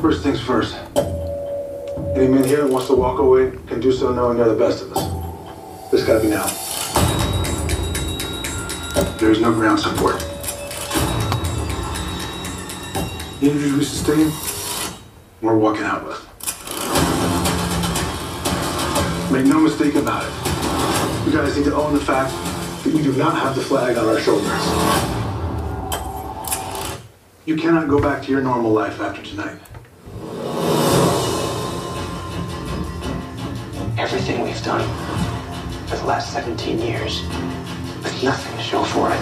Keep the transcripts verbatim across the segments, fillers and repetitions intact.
First things first. Any man here that wants to walk away can do so knowing they're the best of us. This gotta be now. There is no ground support. The injuries we sustain, we're walking out with. Make no mistake about it. You guys need to own the fact that we do not have the flag on our shoulders. You cannot go back to your normal life after tonight. Everything we've done for the last seventeen years, with nothing to show for it.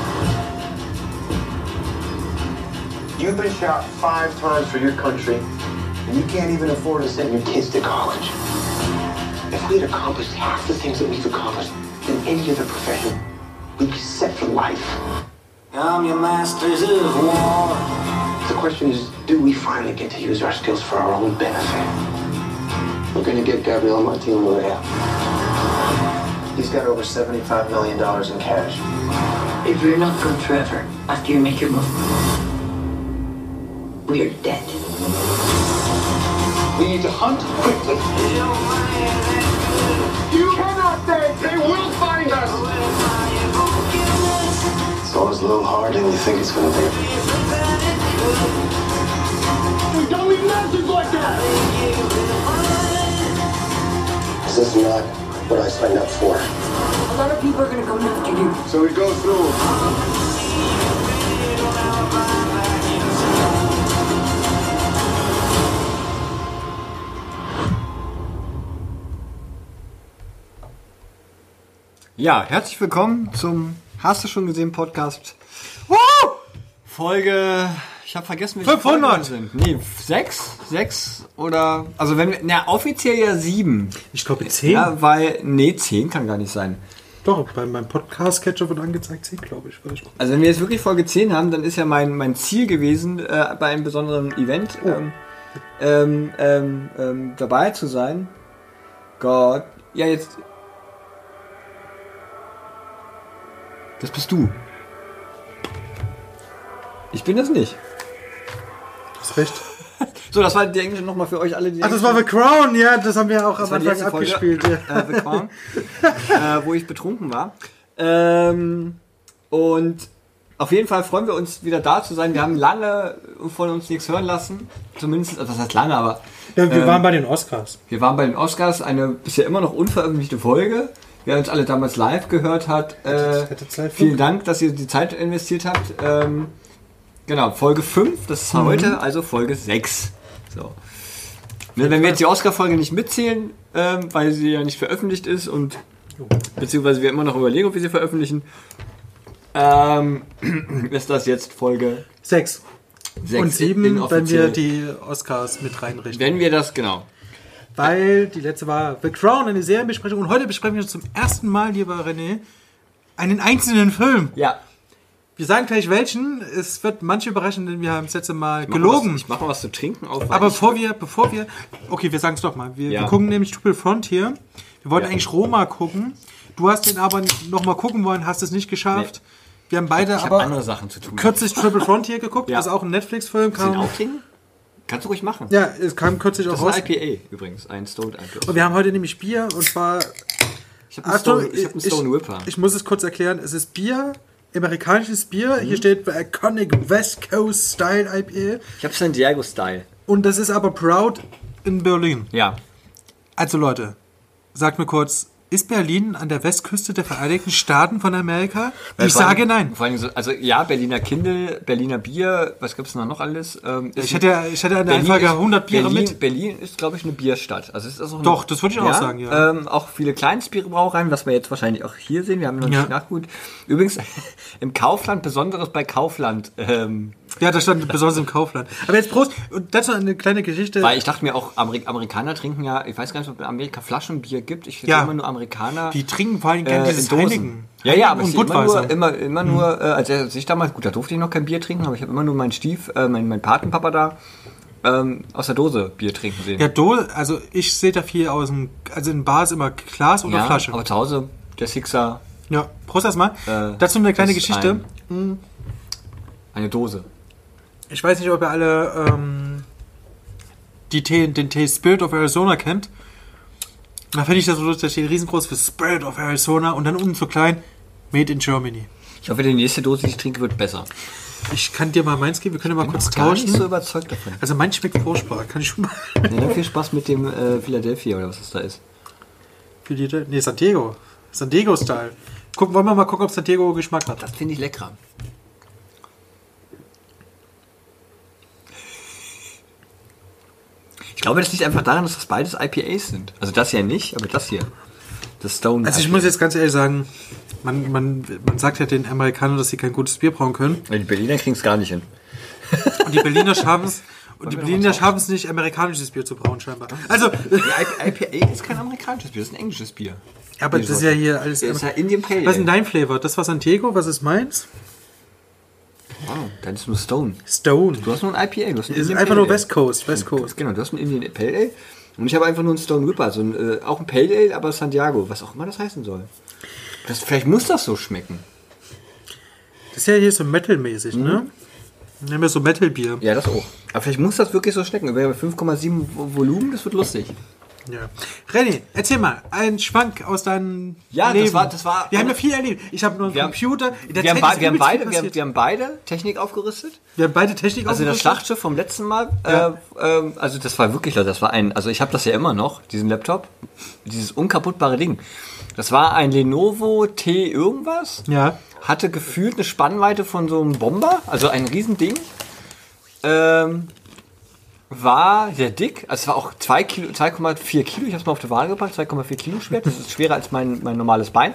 You've been shot five times for your country, and you can't even afford to send your kids to college. If we'd accomplished half the things that we've accomplished in any other profession, we'd be set for life. I'm your masters of war. The question is, do we finally get to use our skills for our own benefit? We're gonna get Gabriel Martino out. He's got over seventy-five million dollars in cash. If you're not good, Trevor, after you make your move, we're dead. We need to hunt quickly. You cannot say they will find us. It's always a little harder than you think it's gonna be. We don't need messages like that! This is not what I signed up for. A lot of people are gonna come after you. So we go through. Ja, herzlich willkommen zum Hast du schon gesehen Podcast. Woo! Folge, ich habe vergessen, welche fünfhundert Folgen sind. Nee, sechs, sechs oder also wenn wir, na offiziell ja sieben. Ich glaube zehn. Ja, weil nee, zehn kann gar nicht sein. Doch, beim, beim Podcast-Catcher wird angezeigt zehn, glaube ich. Also wenn wir jetzt wirklich Folge zehn haben, dann ist ja mein mein Ziel gewesen, äh, bei einem besonderen Event oh. ähm, ähm, ähm, ähm, dabei zu sein. Gott, ja jetzt. Das bist du. Ich bin das nicht. Du hast recht. So, das war die englische nochmal für euch alle. Die Ach, das war The Crown, ja, das haben wir auch am Anfang abgespielt. Folge, ja. äh, The Crown, äh, wo ich betrunken war. Ähm, und auf jeden Fall freuen wir uns, wieder da zu sein. Wir haben lange von uns nichts hören lassen. Zumindest, also das heißt lange, aber... Ja, wir ähm, waren bei den Oscars. Wir waren bei den Oscars, eine bisher immer noch unveröffentlichte Folge. Wer uns alle damals live gehört hat, äh, vielen Dank, dass ihr die Zeit investiert habt. Ähm, genau, Folge fünf, das ist mhm. heute, also Folge sechs. So. Ne, wenn wir jetzt die Oscar-Folge nicht mitzählen, ähm, weil sie ja nicht veröffentlicht ist und beziehungsweise wir immer noch überlegen, ob wir sie veröffentlichen, ähm, ist das jetzt Folge sechs. Und sieben, wenn wir die Oscars mit reinrichten. Wenn wir das, genau. Weil die letzte war The Crown, eine Serienbesprechung. Und heute besprechen wir zum ersten Mal, lieber René, einen einzelnen Film. Ja. Wir sagen gleich welchen. Es wird manche überraschen, denn wir haben das letzte Mal ich gelogen. Was, ich mache mal was zu trinken auf. Aber bevor wir, bevor wir... Okay, wir sagen es doch mal. Wir, ja. wir gucken nämlich Triple Frontier. Wir wollten ja. eigentlich Roma gucken. Du hast den aber noch mal gucken wollen, hast es nicht geschafft. Nee. Wir haben beide ich aber hab andere Sachen zu tun. Kürzlich Triple Frontier geguckt. Ja. Das ist auch ein Netflix-Film. Kann auch klingen? Kannst du ruhig machen. Ja, es kam kürzlich auch raus. Das ist ein I P A übrigens, ein Stoned I P A. Und wir haben heute nämlich Bier und zwar... Ich habe einen, Stone, ich hab einen Stone Whipper. Ich, ich muss es kurz erklären. Es ist Bier, amerikanisches Bier. Mhm. Hier steht Iconic West Coast Style I P A. Ich habe San Diego Style. Und das ist aber Proud in Berlin. Ja. Also Leute, sagt mir kurz... Ist Berlin an der Westküste der Vereinigten Staaten von Amerika? Ich vor sage allem, nein. Vor allem so, also ja, Berliner Kindle, Berliner Bier, was gibt's noch noch alles? Ähm, ich hätte ich hätte eine Einfache hundert Biere Berlin, mit. Berlin ist, glaube ich, eine Bierstadt. Also es ist auch Doch, das würde ich auch ja, sagen, ja. Ähm, auch viele Kleinstbierbrauereien, was wir jetzt wahrscheinlich auch hier sehen. Wir haben noch nicht ja. nachgut. Übrigens, im Kaufland, Besonderes bei Kaufland. Ähm, ja, da stand besonders im Kaufland. Aber jetzt Prost. Und dazu eine kleine Geschichte. Weil ich dachte mir auch, Amerik- Amerikaner trinken ja, ich weiß gar nicht, ob es in Amerika Flaschenbier gibt. Ich ja. immer nur Amerikaner. Die trinken vor allem gerne äh, dieses Heineken. Ja, ja, aber und ich immer nur, immer, immer mhm. nur, äh, als ich damals, gut, da durfte ich noch kein Bier trinken, aber ich habe immer nur meinen Stief, äh, meinen mein Patenpapa da ähm, aus der Dose Bier trinken sehen. Ja, Dose, also ich sehe da viel aus dem, also in Bars immer Glas oder ja, Flasche. Aber zu Hause der Sixer. Ja, Prost erstmal. Äh, Dazu eine kleine Geschichte. Ein, eine Dose. Ich weiß nicht, ob ihr alle ähm, die Tee, den Tee Spirit of Arizona kennt. Da finde ich das so, da steht riesengroß für Spirit of Arizona und dann unten so klein, Made in Germany. Ich hoffe, die nächste Dose, die ich trinke, wird besser. Ich kann dir mal meins geben, wir können ja mal Ich bin kurz noch gar tauschen. nicht so überzeugt davon. Also meins schmeckt furchtbar, kann ich schon mal. Ja, dann viel Spaß mit dem äh, Philadelphia oder was das da ist. Für die, nee, San Diego. San Diego-Style. Gucken, wollen wir mal gucken, ob San Diego Geschmack hat. Das finde ich lecker. Ich glaube, das liegt einfach daran, dass das beides I P As sind. Also das ja nicht, aber das hier. Das Stone. Also ich I P A. muss jetzt ganz ehrlich sagen, man, man, man sagt ja den Amerikanern, dass sie kein gutes Bier brauen können. Die Berliner kriegen es gar nicht hin. Und die Berliner schaffen es. Und die Berliner schaffen es nicht, amerikanisches Bier zu brauen, scheinbar. Also, Die I P A ist kein amerikanisches Bier, das ist ein englisches Bier. ja, aber das ist ja hier alles. Das ist ja Indian Pale Ale. Was ist denn dein Flavor? Das war San Diego, was ist meins? Wow, dann ist nur Stone. Stone. Du hast nur ein I P A. Du hast ein Ist Indian einfach Pale nur Ale. West Coast, West Coast. Genau, du hast ein Indian Pale Ale. Und ich habe einfach nur einen Stone Ripper. So ein, äh, auch ein Pale Ale, aber Santiago. Was auch immer das heißen soll. Das, vielleicht muss das so schmecken. Das ist ja hier so Metal-mäßig, ne? Dann haben wir so Metal-Bier. Ja, das auch. Aber vielleicht muss das wirklich so schmecken. Wir haben fünf Komma sieben Volumen, das wird lustig. Ja. René, erzähl mal, ein Schwank aus deinem Ja, das Leben. war- das war- Wir haben ja viel erlebt. Ich habe nur einen Wir haben- Computer. In der Wir haben, Zeit bei, ist wir, haben übelst viel beide, wir, haben, passiert. wir haben beide Technik aufgerüstet. Wir haben beide Technik Also das aufgerüstet. Schlachtschiff vom letzten Mal, Ja. äh, ähm, also das war wirklich, das war ein, also ich habe das ja immer noch, diesen Laptop, dieses unkaputtbare Ding. Das war ein Lenovo T irgendwas, Ja. hatte gefühlt eine Spannweite von so einem Bomber, also ein Riesending. Ähm, war sehr dick, also es war auch zwei Kilo, zwei Komma vier Kilo, ich habe es mal auf die Waage gepackt, zwei Komma vier Kilo schwer, das ist schwerer als mein, mein normales Bein.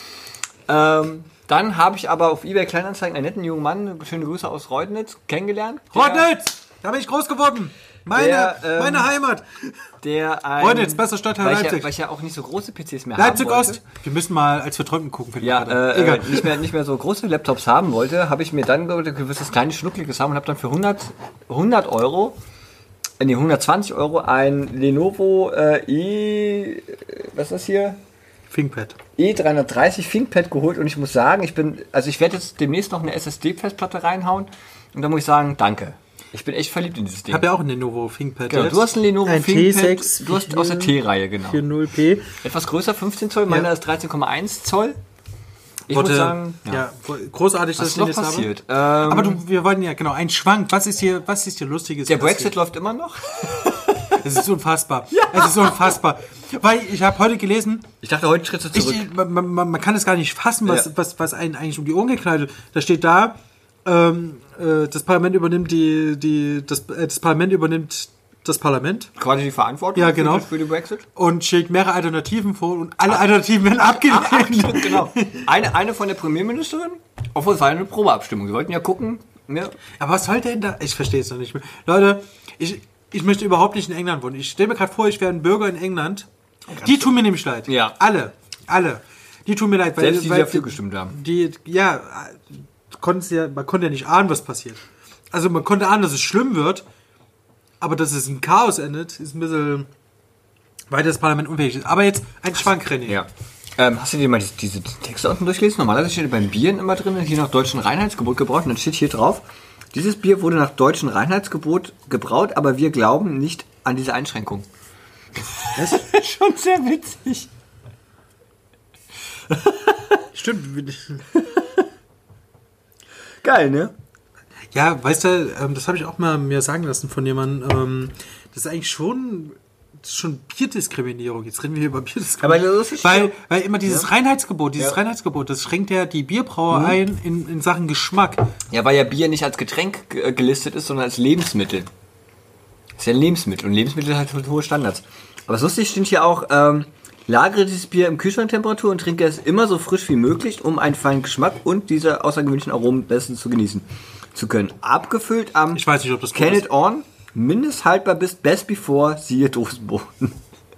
Ähm, dann habe ich aber auf eBay Kleinanzeigen einen netten jungen Mann, schöne Grüße aus Reutnitz, kennengelernt. Der- Reutnitz! Da bin ich groß geworden. Meine, Der, ähm, meine Heimat. Der ein, Reutnitz, bester Stadtteil weil ich, ja, Leipzig. weil ich ja auch nicht so große P Cs mehr Leipzig haben wollte. Ost. Wir müssen mal als Verträumten gucken. Für die Ja, Karte. äh, Egal. äh, nicht, mehr, nicht mehr so große Laptops haben wollte, habe ich mir dann ein gewisses kleines Schnuckliges haben und habe dann für hundert, hundert Euro, äh, nee, hundertzwanzig Euro ein Lenovo äh, E, was ist das hier? ThinkPad. E dreihundertdreißig ThinkPad geholt und ich muss sagen, ich bin, also ich werde jetzt demnächst noch eine S S D-Festplatte reinhauen und da muss ich sagen, danke. Ich bin echt verliebt in dieses Ich Ding. habe ja auch ein Lenovo ThinkPad. Genau, jetzt. du hast ein Lenovo ein ThinkPad, T sechs, du hast aus der T-Reihe, genau. vierzig P. Etwas größer, fünfzehn Zoll, meiner Ja. ist dreizehn Komma eins Zoll. Ich Wollte- muss sagen, ja. ja. großartig, Was dass ist ich noch den jetzt passiert? habe. Ähm, Aber du, wir wollten ja, genau, ein Schwank. Was ist hier, was ist hier Lustiges? der passiert? Brexit läuft immer noch. Es ist unfassbar. Es ist unfassbar. Weil ich habe heute gelesen, Ich dachte, heute Schritte zurück. ich, man, man, man kann es gar nicht fassen, was, Ja. was, was einen eigentlich um die Ohren geknallt wird. Da steht da, ähm, äh, das Parlament übernimmt die, die das, äh, das Parlament übernimmt das Parlament Quasi die Verantwortung Ja, für- genau. für den Brexit. und schlägt mehrere Alternativen vor und alle Alternativen werden abgelehnt. Stimmt, genau. Eine, eine von der Premierministerin, obwohl es war eine Probeabstimmung. Sie wollten ja gucken. Ne? Aber was soll denn da? Ich verstehe es noch nicht mehr. Leute, ich, ich möchte überhaupt nicht in England wohnen. Ich stelle mir gerade vor, ich wäre ein Bürger in England. Die tun mir nämlich leid. Ja. Alle. Alle. Die tun mir leid. Weil, Selbst die, die weil, dafür gestimmt haben. Die, ja, konntest ja, man konnte ja nicht ahnen, was passiert. Also man konnte ahnen, dass es schlimm wird, aber dass es in Chaos endet, ist ein bisschen, weil das Parlament unfähig ist. Aber jetzt ein Schwank, René. Ja. Ähm, hast du dir mal diese, diese Texte unten durchgelesen? Normalerweise steht beim Bieren immer drin, hier nach deutschem Reinheitsgebot gebraut. Und dann steht hier drauf, dieses Bier wurde nach deutschem Reinheitsgebot gebraut, aber wir glauben nicht an diese Einschränkung. Das ist schon sehr witzig. Stimmt. Geil, ne? Ja, weißt du, ähm, das habe ich auch mal mir sagen lassen von jemandem. Ähm, das ist eigentlich schon, das ist schon Bierdiskriminierung. Jetzt reden wir hier über Bierdiskriminierung. Aber das ist weil, schon- weil immer dieses Reinheitsgebot, dieses Ja. Reinheitsgebot, das schränkt ja die Bierbrauer ein in, in Sachen Geschmack. Ja, weil ja Bier nicht als Getränk ge- gelistet ist, sondern als Lebensmittel. Das ist ja ein Lebensmittel und Lebensmittel hat halt hohe Standards. Aber es lustig steht hier auch, ähm, lagere dieses Bier im Kühlschranktemperatur und trinke es immer so frisch wie möglich, um einen feinen Geschmack und diese außergewöhnlichen Aromen bestens zu genießen zu können. Abgefüllt am Ich weiß nicht, ob das gut Can ist. It On, mindesthaltbar bis Best Before, siehe Dosenboden.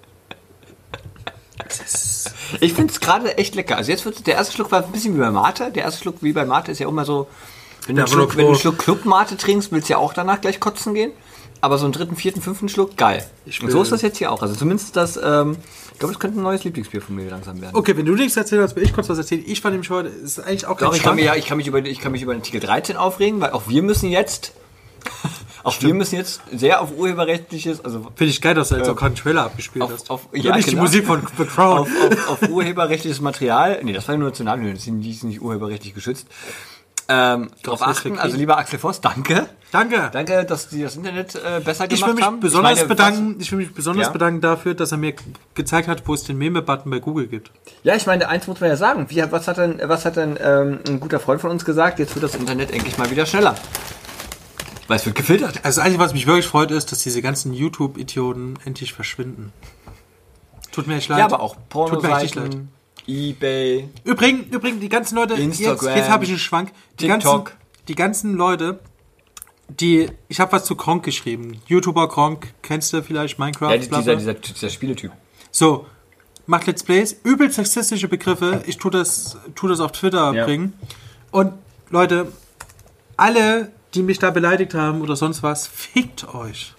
Ich finde es gerade echt lecker. Also jetzt wird der erste Schluck war ein bisschen wie bei Mate. Der erste Schluck wie bei Mate ist ja immer so, wenn du, Ja, einen, Schluck, aber wenn du einen pro- Schluck Club Mate trinkst, willst du ja auch danach gleich kotzen gehen. Aber so einen dritten, vierten, fünften Schluck, geil. Ich Und will- so ist das jetzt hier auch. Also zumindest das, ähm, ich glaube, das könnte ein neues Lieblingsbier von mir langsam werden. Okay, wenn du nichts erzählt hast, will ich kurz was erzählen. Ich fand nämlich heute, ist eigentlich auch kein Doch, ich kann, Schwank. mich, ja, ich, kann mich über, ich kann mich über den Artikel dreizehn aufregen, weil auch wir müssen jetzt Auch Stimmt. wir müssen jetzt sehr auf urheberrechtliches, also finde ich geil, dass du jetzt äh, auch keinen Trailer abgespielt auf, hast. Auf, ja, nicht genau. die Musik von The Crown. Auf, auf, auf urheberrechtliches Material, nee, das war nur Nationalhymne, die ist nicht urheberrechtlich geschützt. Ähm, darauf achten, also lieber Axel Voss, danke. Danke. Danke, dass die das Internet äh, besser gemacht ich will mich haben. Besonders ich, meine, bedanken, ich will mich besonders ja? bedanken dafür, dass er mir gezeigt hat, wo es den Meme-Button bei Google gibt. Ja, ich meine, eins muss man ja sagen. Wie, was hat denn, was hat denn ähm, ein guter Freund von uns gesagt? Jetzt wird das Internet endlich mal wieder schneller. Weil es wird gefiltert. Also das Einzige, was mich wirklich freut, ist, dass diese ganzen YouTube-Idioten endlich verschwinden. Tut mir echt leid. Ja, aber auch Tut mir echt leid. eBay. Übrigens, übrigens, die ganzen Leute, Instagram, jetzt, jetzt habe ich einen Schwank. Die TikTok. Ganzen, die ganzen Leute, die, ich habe was zu Gronk geschrieben. YouTuber Gronk, kennst du vielleicht Minecraft? Ja, dieser, dieser, dieser Spieletyp. So, macht Let's Plays, übel sexistische Begriffe. Ich tu das, tu das auf Twitter ja. bringen. Und Leute, alle, die mich da beleidigt haben oder sonst was, fickt euch.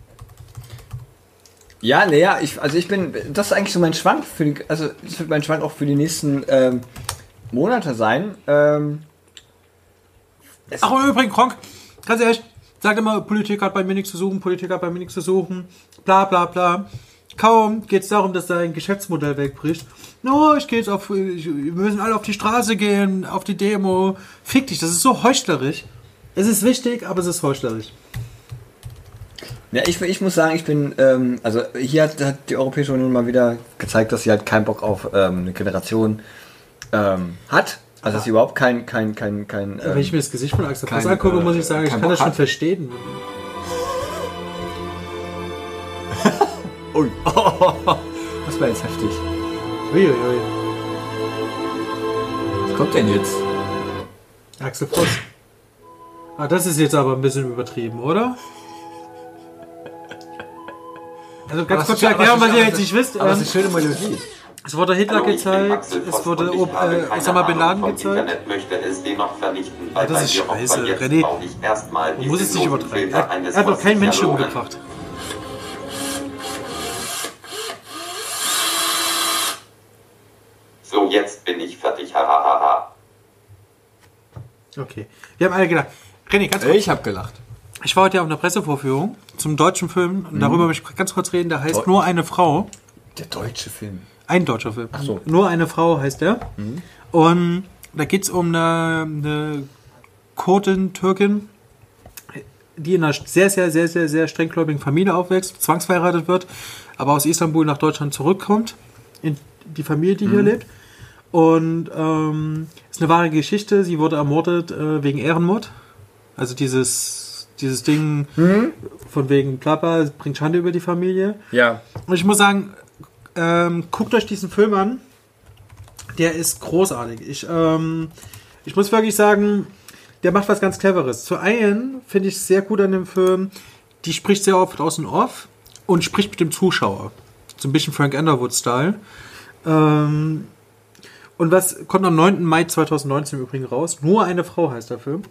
Ja, naja, ich, also ich bin, das ist eigentlich so mein Schwank für die, also das wird mein Schwank auch für die nächsten ähm, Monate sein. Ähm, Ach, und übrigens, Gronk, ganz ehrlich, sagt immer, Politik hat bei mir nichts zu suchen, Politik hat bei mir nichts zu suchen, bla bla bla. Kaum geht es darum, dass sein Geschäftsmodell wegbricht. No, ich gehe jetzt auf, ich, wir müssen alle auf die Straße gehen, auf die Demo. Fick dich, das ist so heuchlerisch. Es ist wichtig, aber es ist heuchlerisch. Ja, ich, ich muss sagen, ich bin, ähm, also hier hat, hat die Europäische Union mal wieder gezeigt, dass sie halt keinen Bock auf ähm, eine Generation ähm, hat. Also dass sie überhaupt kein, kein, kein, kein ähm, wenn ich mir das Gesicht von Axel Voss angucke, muss ich sagen, ich kann Bock das schon hat. verstehen. Ui. Oh, das war jetzt heftig. Uiuiui. Was kommt denn jetzt? Axel Voss. Ah, das ist jetzt aber ein bisschen übertrieben, oder? Also ganz kurz erklären, was ihr jetzt nicht wisst. Aber es ist eine schöne Melodie. Es wurde Hitler Hallo, gezeigt, es wurde äh, Osama Bin Laden gezeigt. Internet möchte es dennoch vernichten, ja, das ist scheiße, René. Man muss es nicht übertreiben. Er, er hat doch keinen Menschen umgebracht. So, jetzt bin ich fertig, hahaha. Okay. Wir haben alle gedacht. René, ganz kurz. Ich habe gelacht. Ich war heute ja auf einer Pressevorführung zum deutschen Film und mhm. darüber möchte ich ganz kurz reden. Der heißt Nur eine Frau. Der deutsche Film. Ein deutscher Film. Ach so. Nur eine Frau heißt der. Mhm. Und da geht es um eine, eine Kurdin, Türkin, die in einer sehr, sehr, sehr, sehr, sehr strenggläubigen Familie aufwächst, zwangsverheiratet wird, aber aus Istanbul nach Deutschland zurückkommt, in die Familie, die mhm. hier lebt. Und ähm, ist eine wahre Geschichte. Sie wurde ermordet äh, wegen Ehrenmord. Also dieses, dieses Ding mhm. von wegen Plappa bringt Schande über die Familie. Ja. Und ich muss sagen, ähm, guckt euch diesen Film an. Der ist großartig. Ich, ähm, ich muss wirklich sagen, der macht was ganz Cleveres. Zu einen finde ich es sehr gut an dem Film, die spricht sehr oft aus dem Off und spricht mit dem Zuschauer. So ein bisschen Frank Underwood-Style. Ähm, und was kommt am neunten Mai zweitausendneunzehn im Übrigen raus? Nur eine Frau heißt der Film.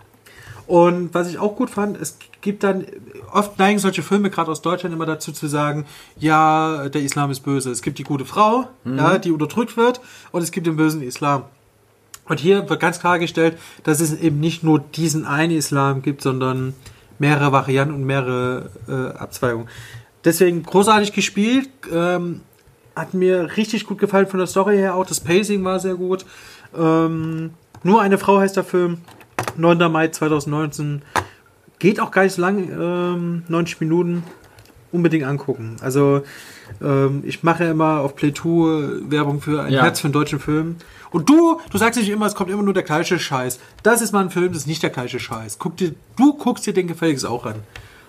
Und was ich auch gut fand, es gibt dann, oft neigen solche Filme, gerade aus Deutschland, immer dazu zu sagen, ja, der Islam ist böse. Es gibt die gute Frau, mhm. ja, die unterdrückt wird, und es gibt den bösen Islam. Und hier wird ganz klargestellt, dass es eben nicht nur diesen einen Islam gibt, sondern mehrere Varianten und mehrere äh, Abzweigungen. Deswegen großartig gespielt, ähm, hat mir richtig gut gefallen von der Story her, auch das Pacing war sehr gut. Ähm, Nur eine Frau heißt der Film, neunten Mai zweitausendneunzehn. Geht auch gar nicht so lang, ähm, neunzig Minuten. Unbedingt angucken. Also ähm, ich mache immer auf Play zwei Werbung für ein ja. Herz für einen deutschen Film. Und du, du sagst nicht immer, es kommt immer nur der gleiche Scheiß. Das ist mal ein Film, das ist nicht der gleiche Scheiß. Guck dir, du guckst dir den gefälligst auch an.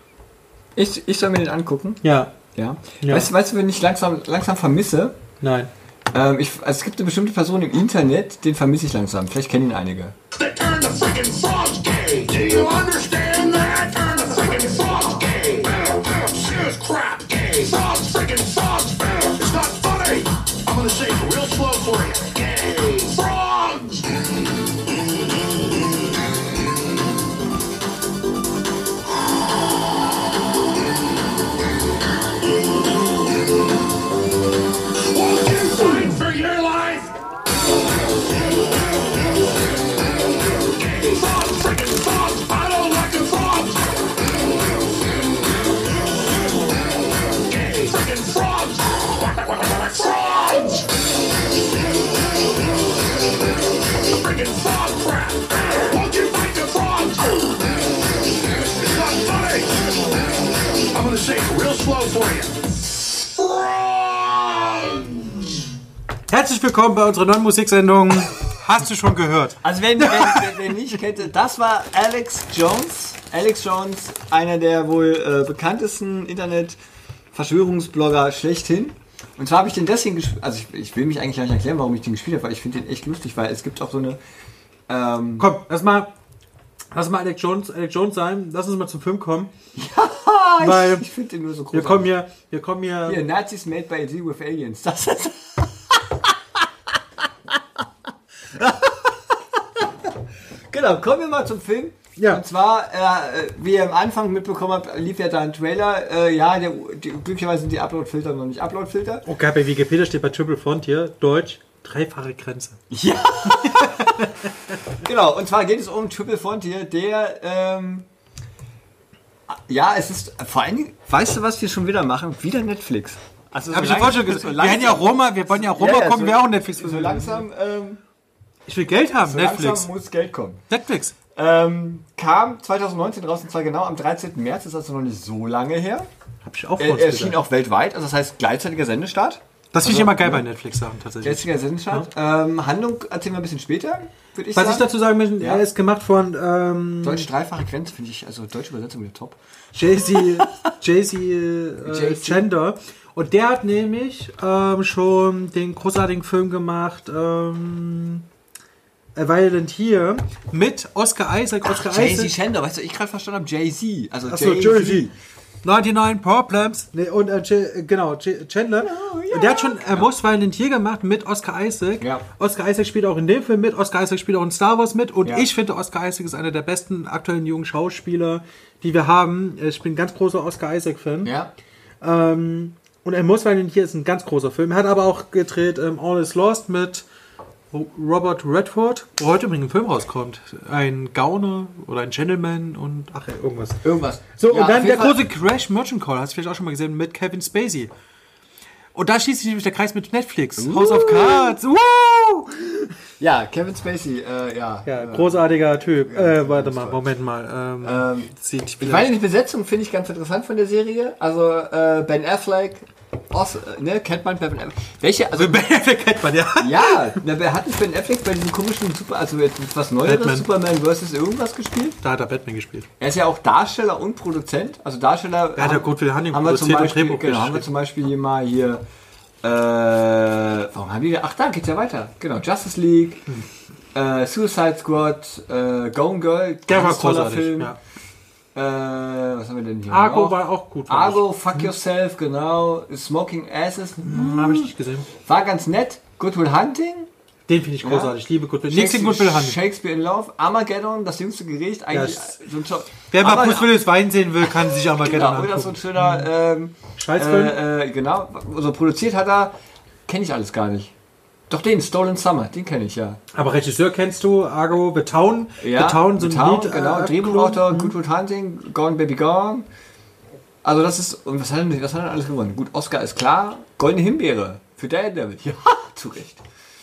Ich, ich soll mir den angucken? Ja. Ja. ja. Weißt, weißt du, wenn ich langsam, langsam vermisse? Nein. Ähm, ich, also es gibt eine bestimmte Person im Internet, den vermisse ich langsam. Vielleicht kennen ihn einige. I don't like fucking frog crap. Won't you fight the frogs? It's not funny. I'm gonna say it real slow for you. Herzlich willkommen bei unserer neuen Musiksendung. Hast du schon gehört? Also wenn, wenn, wenn, wenn nicht kennt, das war Alex Jones. Alex Jones, einer der wohl äh, bekanntesten Internet-Verschwörungsblogger schlechthin. Und zwar habe ich den deswegen gespielt, also ich, ich will mich eigentlich gar nicht erklären, warum ich den gespielt habe, weil ich finde den echt lustig, weil es gibt auch so eine... Ähm Komm, lass mal, lass mal Alex Jones, Alex Jones sein, lass uns mal zum Film kommen. Ja, weil ich, ich finde den nur so großartig. Wir kommen hier, wir kommen hier... Hier, Nazis made by A D with Aliens. Das ist... Genau, kommen wir mal zum Film. Ja. Und zwar, äh, wie ihr am Anfang mitbekommen habt, lief ja da ein Trailer. Äh, ja, der, die, glücklicherweise sind die Upload-Filter noch nicht Upload-Filter. Okay, bei Wikipedia steht bei Triple Frontier, Deutsch, dreifache Grenze. Ja. Genau, und zwar geht es um Triple Frontier, der, ähm, ja, es ist vor allen Dingen, weißt du, was wir schon wieder machen? Wieder Netflix. Also Hab ich ja vorhin schon gesagt. so Wir haben ja Roma, wir wollen ja Roma Ja, ja, gucken, so- wir auch Netflix. So langsam, ähm, Ich will Geld haben, so Netflix. langsam muss Geld kommen. Netflix. Ähm, kam zwanzig neunzehn raus, und zwar genau am dreizehnten März, ist also noch nicht so lange her. Hab ich auch Er, vor er erschien auch weltweit, also das heißt gleichzeitiger Sendestart. Das finde ich also, immer geil ja. bei Netflix-Sachen tatsächlich. Gleichzeitiger Sendestart. Ähm, Handlung erzählen wir ein bisschen später, würde ich Was sagen. ich dazu sagen möchte, Ja. er ist gemacht von ähm, Deutsche dreifache Grenze finde ich, also deutsche Übersetzung wieder top. Jay-Z Jay-Z äh, Jay-Z. Chandler. Und der hat nämlich ähm, schon den großartigen Film gemacht, ähm, A Violent Here, mit Oscar Isaac. Oscar Jay-Z Isaac. Chandler, weißt du, ich gerade verstanden habe, Jay-Z. Also Achso, Jay-Z. Jay-Z. neunundneunzig Problems. Nee, und äh, J- genau, J- Chandler. Und der hat schon A Most Violent Here gemacht mit Oscar Isaac. Ja. Oscar Isaac spielt auch in dem Film mit. Oscar Isaac spielt auch in Star Wars mit. Und Ja. ich finde, Oscar Isaac ist einer der besten aktuellen jungen Schauspieler, die wir haben. Ich bin ein ganz großer Oscar Isaac-Fan. Ja. Ähm, und A Most Violent Here ist ein ganz großer Film. Er hat aber auch gedreht ähm, All is Lost mit Robert Redford, wo heute übrigens ein Film rauskommt. Ein Gauner oder ein Gentleman und ach ja, irgendwas. Irgendwas. So, Ja, und dann auf der jeden Fall- große Crash Merchant Call, hast du vielleicht auch schon mal gesehen, mit Kevin Spacey. Und da schließt sich nämlich der Kreis mit Netflix. House of Cards. Woo! Ja, Kevin Spacey, äh, ja. Ja, äh, großartiger Typ. Äh, warte mal, Moment mal. Ähm, Ähm, sieht Ich meine, die Besetzung finde ich ganz interessant von der Serie. Also äh, Ben Affleck, Os, äh, ne, kennt man Ben Affleck. Welche, also Ben Affleck kennt man, ja. ja, na, wer hat nicht Ben Affleck bei diesem komischen Super, also jetzt was Neueres, Batman. Superman versus irgendwas gespielt? Da hat er Batman gespielt. Er ist ja auch Darsteller und Produzent. Also Darsteller. Er hat ja Good Will Hunting haben wir zum produziert und Beispiel, Drehbuch genau, haben wir geschrieben. zum Beispiel hier mal hier. Äh, warum haben die? Ach, da geht's ja weiter. Genau, Justice League, äh, Suicide Squad, äh, Gone Girl, Der war ganz toller großartig. Film. Ja. Äh, was haben wir denn hier? Argo noch? war auch gut. fand Argo, Fuck Yourself, genau. Smoking Asses, ich. Habe ich nicht gesehen. war ganz nett. Good Will Hunting. Den finde ich großartig. Ich liebe Good Will. Nichts gegen Shakespeare, Good Will Hunting. Shakespeare in Love, Armageddon, das jüngste Gericht. Eigentlich Das- so ein Top. Wer mal Aber- Bruce Willis Wein sehen will, kann sich auch mal gerne Genau, oder so angucken. ein schöner ähm, Scheißfilm. äh, äh, genau, also produziert hat er, kenne ich alles gar nicht. Doch den, Stolen Summer, den kenne ich ja. Aber Regisseur kennst du, Argo, The Town. Ja, The Town, so The ein Town, Lied. genau, äh, Drehbuchautor, Klon. Good Will Hunting, Gone Baby Gone. Also das ist, und was hat er, was hat er alles gewonnen? Gut, Oscar ist klar, Goldene Himbeere für Daredevil, ja, zu Recht.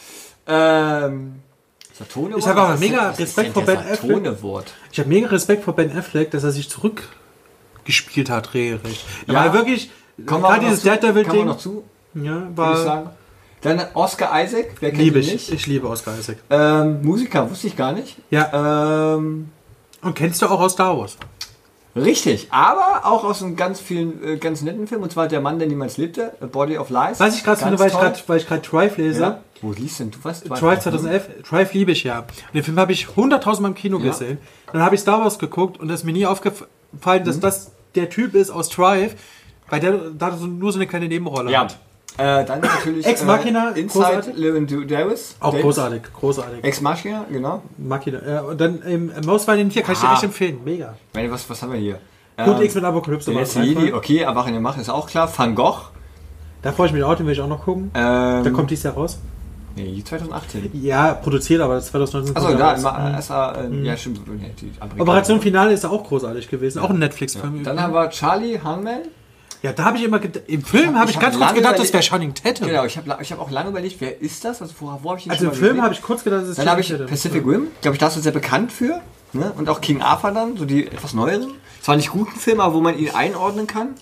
Ähm, Satone Ich habe aber mega Respekt vor Ben Affleck. Satone-Wort. Ich habe mega Respekt vor Ben Affleck, dass er sich zurückgespielt hat, regelrecht. Er Ja. war wirklich, Kommen wir gerade noch dieses zu, kommen wir Daredevil-Ding, noch zu, ja, würde ich war, sagen. Dann Oscar Isaac, wer kennt liebe ihn ich. nicht? Ich liebe Oscar Isaac. Ähm, Musiker, wusste ich gar nicht. Ja. Ähm, Und kennst du auch aus Star Wars? richtig, aber auch aus einem ganz vielen, äh, ganz netten Film, und zwar Der Mann, der niemals lebte, A Body of Lies. Was ich gerade Ganz finde, weil ich toll. gerade, weil ich gerade Drive lese. Ja. Wo liest denn du was? Drive zweitausendelf, Drive liebe ich ja. Und den Film habe ich hunderttausend Mal im Kino Ja. gesehen. Dann habe ich Star Wars geguckt und es ist mir nie aufgefallen, Mhm. dass das der Typ ist aus Drive, weil der da so, nur so eine kleine Nebenrolle Ja. hat. Äh, dann natürlich Ex Machina, äh, Inside großartig. Llewyn Davis. Auch Davis. großartig, großartig. Ex Machina, genau. Machina. Ja, und dann im ähm, Mauswein hier kann ich dir Ah. echt empfehlen. Mega. Ich meine, was, was haben wir hier? Gut, Ähm, X mit Apokalypse. der war letzte es Jedi, einfach. okay, Erwachen in der Macht ist auch klar. Van Gogh. Da freue ich mich auch, den will ich auch noch gucken. Ähm, Da kommt dies Jahr raus. Nee, zwanzig achtzehn. Ja, produziert, aber das zweitausendneunzehn Achso, kommt da, raus. immer, S A, äh, ja, stimmt. Die Amerikaner. Operation Finale ist auch großartig gewesen. Auch ein Netflix-Film. Dann haben wir Charlie Hunman. Ja, da habe ich immer gedacht, im Film hab- habe ich ich hab ganz kurz lange gedacht, das überlegt- wäre Channing Tatum. Genau, ich habe ich hab auch lange überlegt, wer ist das? Also wo, wo habe ich ihn Also schon im mal Film gesehen? habe ich kurz gedacht, das ist Dann habe Channing ich Tatum. Pacific Rim, glaube ich, da ist er sehr bekannt für. Ne? Und auch King Arthur dann, so die etwas neueren. Zwar nicht guten Filme, aber wo man ihn einordnen kann.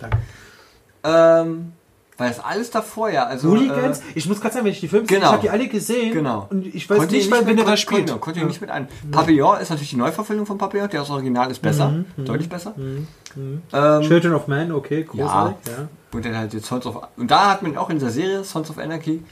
Ähm, weil das alles davor, ja. Also, Hooligans? Äh, Ich muss gerade sagen, wenn ich die Filme sehe, Genau. ich habe die alle gesehen. Genau. Und ich weiß Konnte nicht, ihn weil, wenn mit- er da konnte- spielt. Konnte, konnte ich nicht mit ein. Papillon ist natürlich die Neuverfilmung von Papillon. Der das Original ist besser. Mhm, Deutlich besser. Ähm, Children of Man, okay, großartig. Ja. Und dann halt jetzt Sons of... Und da hat man auch in dieser Serie, Sons of Anarchy,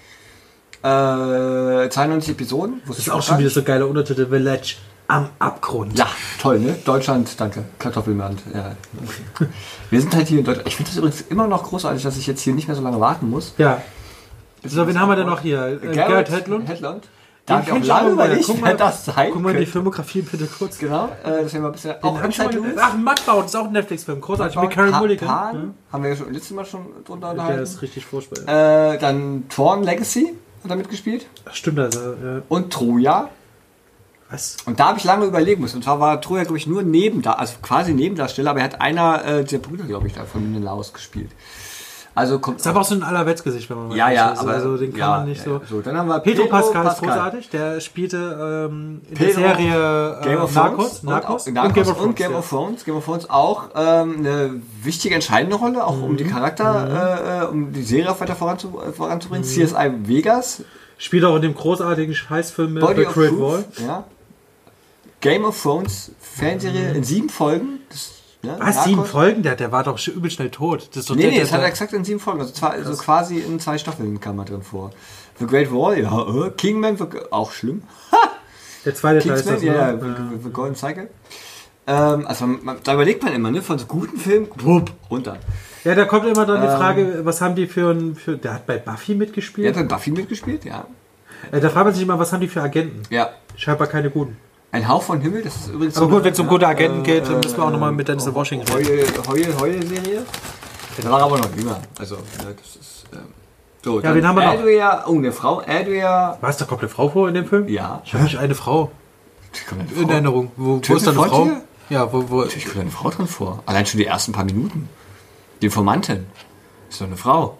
äh, zweiundneunzig Episoden. Das ist auch schon wieder so geiler Untertitel, Village am Abgrund. Ja, toll, ne? Deutschland, danke. Kartoffelland. Ja. Wir sind halt hier in Deutschland. Ich finde das übrigens immer noch großartig, dass ich jetzt hier nicht mehr so lange warten muss. Ja. So, wen haben wir denn noch hier? Äh, Garrett Hedlund. Hedlund. Den Da habe ich auch kenn ich lange auch mal. überlegt, Guck wer mal- das sein Guck mal die könnte. Filmografie bitte kurz. Genau, äh, das haben wir ein bisschen... Den Auch hab ich schon mal Inside gesehen. Louis. Ach, Mudbound ist auch ein Netflix-Film. Großartig. Mit Carey Pa- Mulligan. Pan, haben wir ja schon letztes Mal schon drunter Ja. Der unterhalten. ist richtig furchtbar. Äh, dann Thorn Legacy hat er mitgespielt. Ach, stimmt also. Ja. Und Troja. Was? Und da habe ich lange überlegen müssen. Und zwar war Troja, glaube ich, nur Nebendarsteller, also quasi Nebendarsteller, aber er hat einer äh, der Brüder, glaube ich, da von Menelaus gespielt. Also kommt Ist aber auch so ein Allerweltsgesicht, wenn man mal ja, ja, ehrlich ist. aber Also den kann ja, man nicht ja, so. ja. So, dann haben wir Pedro, Pascal, ist Pascal. großartig. Der spielte ähm, in Pedro, der Serie äh, Game of Narcos, Thrones, Narcos, und, auch, Narcos und Game of Thrones. und Game ja. of Thrones. Game of Thrones auch ähm, eine wichtige, entscheidende Rolle, auch um die Mhm. Charakter, äh, um die Serie weiter voranzu, äh, voranzubringen. C S I Vegas, Spielt auch in dem großartigen Scheißfilm mit Body The of Great Truth, Wall. ja. Game of Thrones, Fernsehserie in sieben Folgen. Das, ne, Was, sieben Narcos. Folgen? Der, der war doch schon übel schnell tot. Das ist doch Nee, der, nee, der, das hat er der, exakt in sieben Folgen. Also, zwar, also quasi in zwei Staffeln kam er drin vor. The Great Wall, ja. äh, Kingman, auch schlimm. der zweite Teil ist Kingsman, das, ja, ja, ne? The, The Golden Cycle. Ähm, also man, da überlegt man immer, ne, von so guten Filmen, wupp, runter. Ja, da kommt immer dann die Ähm. Frage, was haben die für ein... Für, der hat bei Buffy Er mitgespielt. hat bei Buffy mitgespielt, ja. Äh, da fragt man sich immer, was haben die für Agenten? Ja. Scheinbar keine guten. Ein Hauch von Himmel, das ist übrigens... Aber so gut, wenn es um eine- gute Agenten äh, geht, dann äh, müssen wir auch nochmal mit Denzel Washington reden. Heul, Heul, Heul-Serie. Der war aber noch jünger. Also, ne, das ist... Ähm, so, Ja, wen haben wir noch? Adria, oh, eine Frau, Adria... War es da kommt eine Frau vor in dem Film? Ja. Ich habe nicht eine Frau Kommt eine in Frau. Erinnerung. Wo, wo Natürlich ist da eine von Frau? dir? Ja, wo, wo, Natürlich kommt eine Frau drin vor. Allein schon die ersten paar Minuten. Die Informantin. Ist doch eine Frau.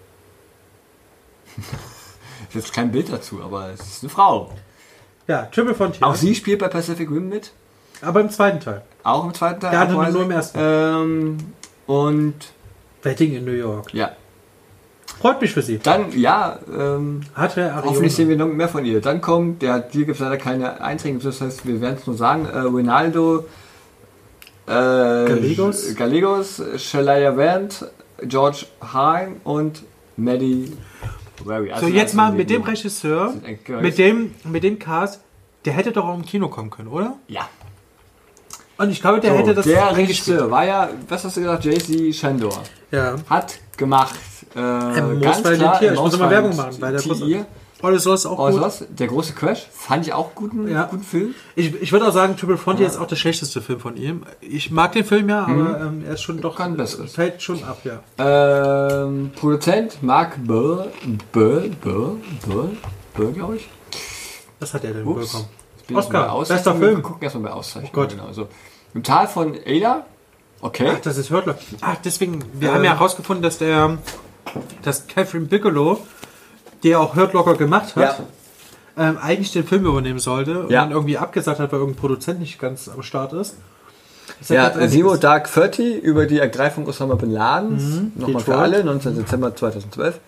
Ich habe jetzt kein Bild dazu, aber es ist eine Frau. ja, Triple Frontier. Auch sie spielt bei Pacific Rim mit. Aber im zweiten Teil. Auch im zweiten Teil. Der hatte Uprising. nur im ersten. Ähm, und Wedding in New York. ja. Freut mich für sie. Dann, ja, ähm, Hat er Ariona. hoffentlich sehen wir noch mehr von ihr. Dann kommt, der, hier gibt es leider keine Einträge, das heißt, wir werden es nur sagen, äh, Ronaldo, äh, Gallegos? Gallegos, Shalaya Vand, George Hine und Maddie Wary. So, jetzt mal mit dem Regisseur, sind eigentlich- mit dem, mit dem Cast, der hätte doch auch im Kino kommen können, oder? Ja. Und ich glaube, der So, hätte das der eingespielt. Regisseur war ja, was hast du gesagt, J C Shandor. Ja. Hat gemacht, äh, Ein ganz Moosfall klar, Tier. Ich muss immer Moosfall Werbung machen, weil der Tier. große- Oh, das ist auch Oh, gut. was? Der große Crash fand ich auch guten, Ja. guten Film. Ich, ich würde auch sagen, Triple Frontier ist auch der schlechteste Film von ihm. Ich mag den Film ja, aber ähm, er ist schon doch Kann besseres. fällt schon ab, ja. Ähm, Produzent Mark Burr, Burr, Burr, Burr, Burr, glaube ich. Was hat er denn Ups. bekommen? Jetzt bin ich Oscar, bei Auszeichnungen. bester Film. Wir gucken erstmal bei Auszeichnungen. Oh Gott. Genau, so. Im Tal von Ada. Okay. Ach, das ist Hörtler. Ach, deswegen, wir Äh. haben ja herausgefunden, dass der, dass Catherine Bigelow, die ja auch Hurt Locker gemacht hat, ähm, eigentlich den Film übernehmen sollte und Ja. dann irgendwie abgesagt hat, weil irgendein Produzent nicht ganz am Start ist. Das Ja, hat ganz Zero einiges- Dark dreißig über die Ergreifung Osama Bin Ladens. Mhm. Nochmal für Detroit. alle, neunzehnten Dezember zweitausendzwölf.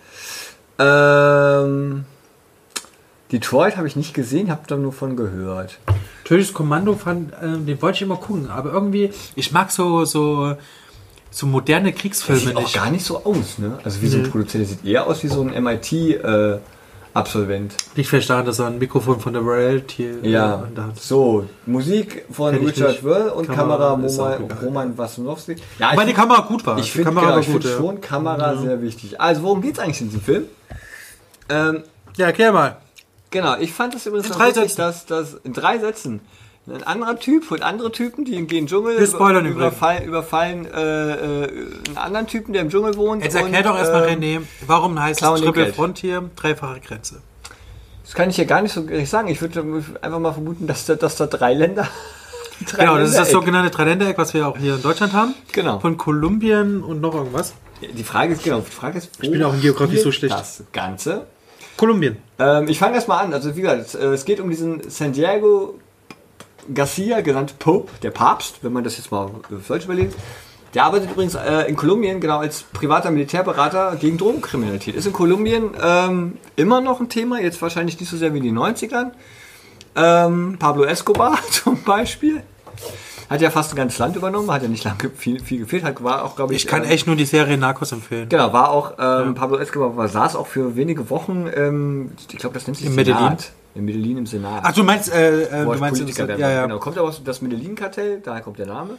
Ähm, Detroit habe ich nicht gesehen, habe da nur von gehört. Tödliches Kommando fand, ähm, den wollte ich immer gucken, aber irgendwie, ich mag so, so, so moderne Der Kriegsfilme sieht auch nicht. gar nicht so aus, ne? Also wie so ein Nee. Produzent, der sieht eher aus wie so ein M I T-Absolvent. Liegt vielleicht daran, dass er ein Mikrofon von der Reality Ja, äh, da hat. so, Musik von Kenn ich Richard nicht. Well und Kamera Kamera, ist auch Roman, egal. Roman Wasilowski. Ja, Weil die Kamera gut war. ich Die finde Kamera genau, war ich gut, find ja. schon Kamera sehr wichtig. Also worum geht es eigentlich in diesem Film? Ähm, Ja, erklär mal. genau, ich fand das übrigens In auch drei witzig, Sätzen. dass das in drei Sätzen ein anderer Typ und andere Typen, die gehen Dschungel, Wir spoilern übrigens. überfallen, überfallen äh, äh, einen anderen Typen, der im Dschungel wohnt. Jetzt erklär und, doch erstmal, ähm, René, warum heißt klauen es den Triple Geld. Frontier, dreifache Grenze? Das kann ich ja gar nicht so richtig sagen. Ich würde einfach mal vermuten, dass da, dass da drei Länder. drei Genau, das ist das Ländereck- sogenannte Dreiländereck, was wir auch hier in Deutschland haben. Genau. Von Kolumbien und noch irgendwas. Die Frage ist, genau, die Frage ist, wo Ich bin auch in Geografie spielt so schlecht. das Ganze? Kolumbien. Ähm, ich fange erst mal an. Also wie gesagt, es, äh, es geht um diesen Santiago Garcia, genannt Pope, der Papst, wenn man das jetzt mal auf Deutsch überlegt. Der arbeitet übrigens äh, in Kolumbien genau als privater Militärberater gegen Drogenkriminalität. Ist in Kolumbien ähm, immer noch ein Thema, jetzt wahrscheinlich nicht so sehr wie in den neunzigern. Ähm, Pablo Escobar zum Beispiel. Hat ja fast ein ganzes Land übernommen, hat ja nicht lange viel, viel gefehlt, hat, war auch, glaube ich... Ich kann ähm, echt nur die Serie Narcos empfehlen. Genau, war auch, ähm, Pablo Escobar war, saß auch für wenige Wochen, ähm, ich glaube, das nennt sich In Senat. Medellin? In Medellin im Senat. Ach, du meinst, äh, äh, Wo du er meinst, Politiker das, werden ja, wollte. ja. Genau, kommt aber aus das Medellin-Kartell, daher kommt der Name.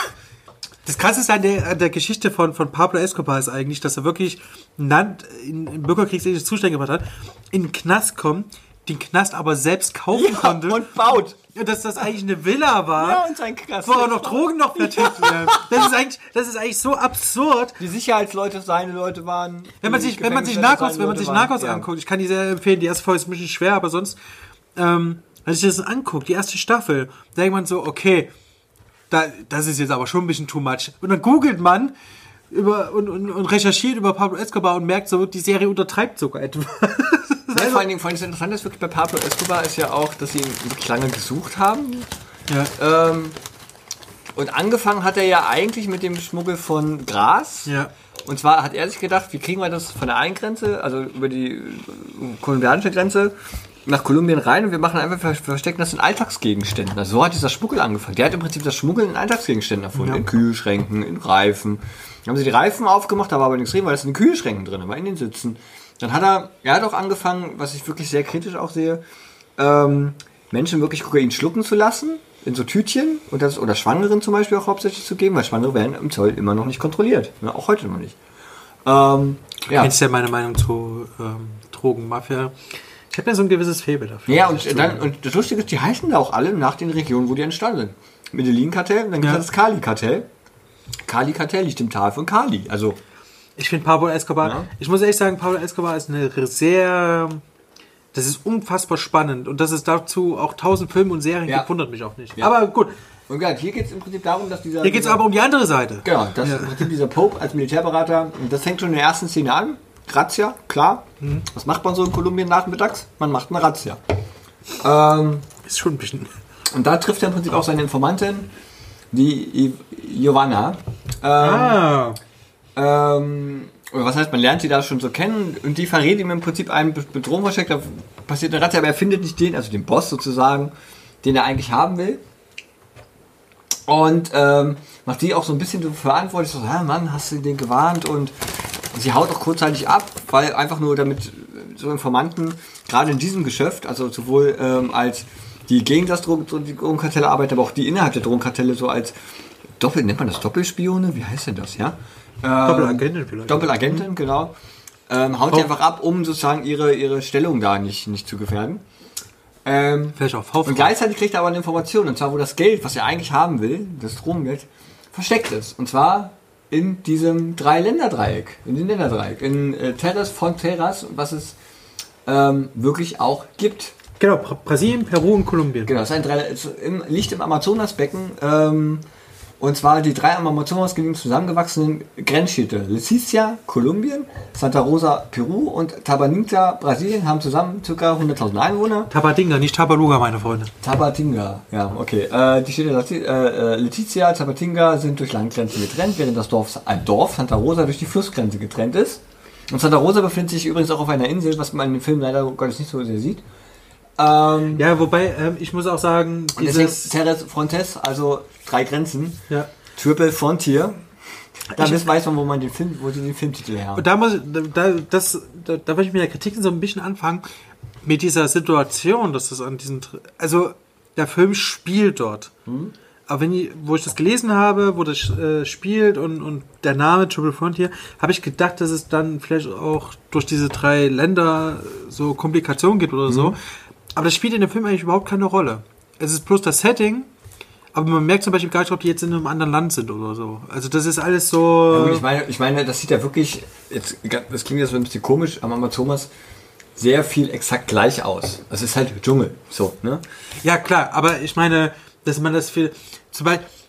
Das Krasseste an der, an der Geschichte von, von Pablo Escobar ist eigentlich, dass er wirklich ein Land in, in bürgerkriegsähnliches Zustand gebracht hat, in den Knast kommt, den Knast aber selbst kaufen konnte. Und baut. Und dass das eigentlich eine Villa war, Ja, und sein Knast. wo auch noch Drogen noch vertickt werden. Das ist eigentlich, das ist eigentlich so absurd. Die Sicherheitsleute seine Leute waren. Wenn man die sich, wenn man sich Gefängnisleute Narcos, seine wenn man Leute sich waren. Narcos Ja. anguckt, ich kann die sehr empfehlen, die erste Folge ist ein bisschen schwer, aber sonst, ähm, wenn ich das anguckt, die erste Staffel, da denkt man so, okay, da, das ist jetzt aber schon ein bisschen too much. Und dann googelt man über, und, und, und recherchiert über Pablo Escobar und merkt so, die Serie untertreibt sogar etwas. Ja, vor allen Dingen, vor allen Dingen das Interessante ist wirklich bei Pablo Escobar ist ja auch, dass sie ihn wirklich lange gesucht haben. Ja. Ähm, und angefangen hat er ja eigentlich mit dem Schmuggel von Gras. Ja. Und zwar hat er sich gedacht, wie kriegen wir das von der einen Grenze, also über die äh, kolumbianische Grenze, nach Kolumbien rein und wir machen einfach, wir verstecken das in Alltagsgegenständen. Also so hat dieser Schmuggel angefangen. Der hat im Prinzip das Schmuggeln in Alltagsgegenständen erfunden. Ja. In Kühlschränken, in Reifen. Dann haben sie die Reifen aufgemacht, da war aber nichts drin, weil das in den Kühlschränken drin war, in den Sitzen. Dann hat er, er hat auch angefangen, was ich wirklich sehr kritisch auch sehe, ähm, Menschen wirklich Kokain schlucken zu lassen, in so Tütchen, und das, oder Schwangeren zum Beispiel auch hauptsächlich zu geben, weil Schwangere werden im Zoll immer noch nicht kontrolliert. Ne? Auch heute noch nicht. Ähm, Du ja. kennst ja meine Meinung zu ähm, Drogenmafia. Ich habe ja so ein gewisses Faible dafür. Ja, und, dann, und das Lustige ist, die heißen da auch alle nach den Regionen, wo die entstanden sind. Medellin-Kartell, dann gibt es Ja. das Cali-Kartell. Cali-Kartell liegt im Tal von Cali. Also, Ich finde Pablo Escobar, Ja. ich muss ehrlich sagen, Pablo Escobar ist eine sehr, das ist unfassbar spannend und dass es dazu auch tausend Filme und Serien Ja. gibt, wundert mich auch nicht. Ja. Aber gut, und ja, hier geht es im Prinzip darum, dass dieser... hier geht es dieser, aber um die andere Seite. Genau, dass Ja. im Prinzip dieser Pope als Militärberater, und das fängt schon in der ersten Szene an. Razzia, klar. Mhm. Was macht man so in Kolumbien nachmittags? Man macht eine Razzia. Ähm, Ist schon ein bisschen. und da trifft er im Prinzip auch seine Informantin, die I- Giovanna. Ähm, Ah. Ähm, oder was heißt, man lernt sie da schon so kennen und die verrät ihm im Prinzip einen Be- Bedrohung versteckt, da passiert eine Ratte, aber er findet nicht den, also den Boss sozusagen, den er eigentlich haben will. Und ähm, macht die auch so ein bisschen so verantwortlich, so, ah, Mann, hast du den gewarnt? Und sie haut auch kurzzeitig ab, weil einfach nur damit so Informanten, gerade in diesem Geschäft, also sowohl ähm, als die gegen das Drogen- die Drogenkartelle arbeiten, aber auch die innerhalb der Drogenkartelle so als Doppel, nennt man das Doppelspione? Wie heißt denn das, ja? Ähm, Doppelagentin vielleicht. Doppelagentin, genau. Ähm, haut die V- einfach ab, um sozusagen ihre, ihre Stellung da nicht, nicht zu gefährden. Ähm, Vielleicht auch V. und gleichzeitig kriegt er aber eine Information, und zwar, wo das Geld, was er eigentlich haben will, das Drogengeld, versteckt ist. Und zwar in diesem Drei-Länder-Dreieck, in dem Länderdreieck, in äh, Terras Fronteras, was es ähm, wirklich auch gibt. Genau, Bra- Brasilien, Peru und Kolumbien. Genau, es ist ein drei, es im, liegt im Amazonasbecken. Ähm, und zwar die drei am Amazonasgebiet zusammengewachsenen Grenzstädte. Leticia, Kolumbien, Santa Rosa, Peru und Tabatinga, Brasilien haben zusammen ca. hunderttausend Einwohner. Tabatinga, nicht Tabaluga, meine Freunde. Tabatinga, ja, okay. Äh, die Städte Lati- äh, Leticia, Tabatinga sind durch Landgrenzen getrennt, während das Dorf, ein Dorf, Santa Rosa, durch die Flussgrenze getrennt ist. Und Santa Rosa befindet sich übrigens auch auf einer Insel, was man im Film leider Gottes nicht so sehr sieht. Ähm, Ja, wobei, ähm, ich muss auch sagen, und deswegen dieses. Terres Frontes, also drei Grenzen, Ja. Triple Frontier. Da Ich- weiß man, wo man den Film, wo die den Filmtitel her haben. Und da muss da, das, da, da will ich mit der Kritik so ein bisschen anfangen, mit dieser Situation, dass das an diesen, Tr- also der Film spielt dort. Mhm. Aber wenn ich, wo ich das gelesen habe, wo das äh, spielt und, und der Name Triple Frontier, habe ich gedacht, dass es dann vielleicht auch durch diese drei Länder so Komplikationen gibt oder so. Aber das spielt in dem Film eigentlich überhaupt keine Rolle. Es ist bloß das Setting, aber man merkt zum Beispiel gar nicht, ob die jetzt in einem anderen Land sind oder so. Also das ist alles so... Ja, gut, ich meine, ich meine, das sieht ja wirklich, jetzt, das klingt jetzt so ein bisschen komisch, am Amazonas sehr viel exakt gleich aus. Es ist halt Dschungel, so, ne? Ja, klar, aber ich meine, dass man das viel. Zum Beispiel,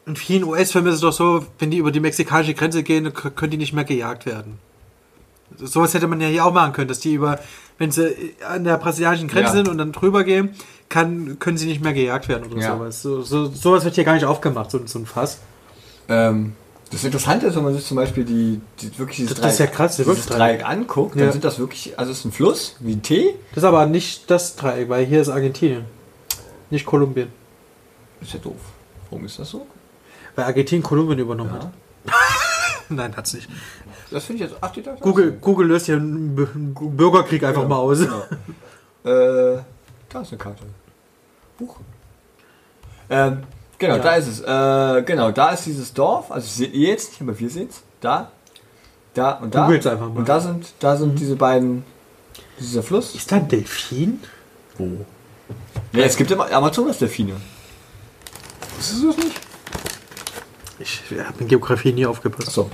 In vielen U S-Filmen ist es doch so, wenn die über die mexikanische Grenze gehen, dann k- können die nicht mehr gejagt werden. Sowas hätte man ja hier auch machen können, dass die über, wenn sie an der brasilianischen Grenze Ja. sind und dann drüber gehen, kann, können sie nicht mehr gejagt werden oder Ja. sowas. So, so, sowas wird hier gar nicht aufgemacht, so, so ein Fass. Ähm, das Interessante ist, wenn man sich zum Beispiel die, die wirklich dieses Das- das ist ja krass, das ist dieses wirklich Dreieck anguckt, dann Ja. sind das wirklich, also es ist ein Fluss, wie ein Tee. Das ist aber nicht das Dreieck, weil hier ist Argentinien, nicht Kolumbien. Ist ja doof. Warum ist das so? Weil Argentinien Kolumbien übernommen Ja. hat. Nein, hat's nicht. Das finde ich jetzt. Ach, die darf Google, Google löst hier einen B- einen Bürgerkrieg einfach mal aus. Genau. äh, da ist eine Karte. Buch. Ähm, genau, Ja. da ist es. Äh, genau, da ist dieses Dorf. Also seht ihr jetzt nicht, aber wir sehen es. Da, da und da. Googles einfach mal. Und da sind, da sind diese beiden. Dieser Fluss. Ist da ein Delfin? Wo? Ja, es gibt immer Amazonas-Delfine. Wusstest du das nicht? Ich habe in Geografie nie aufgepasst. Achso.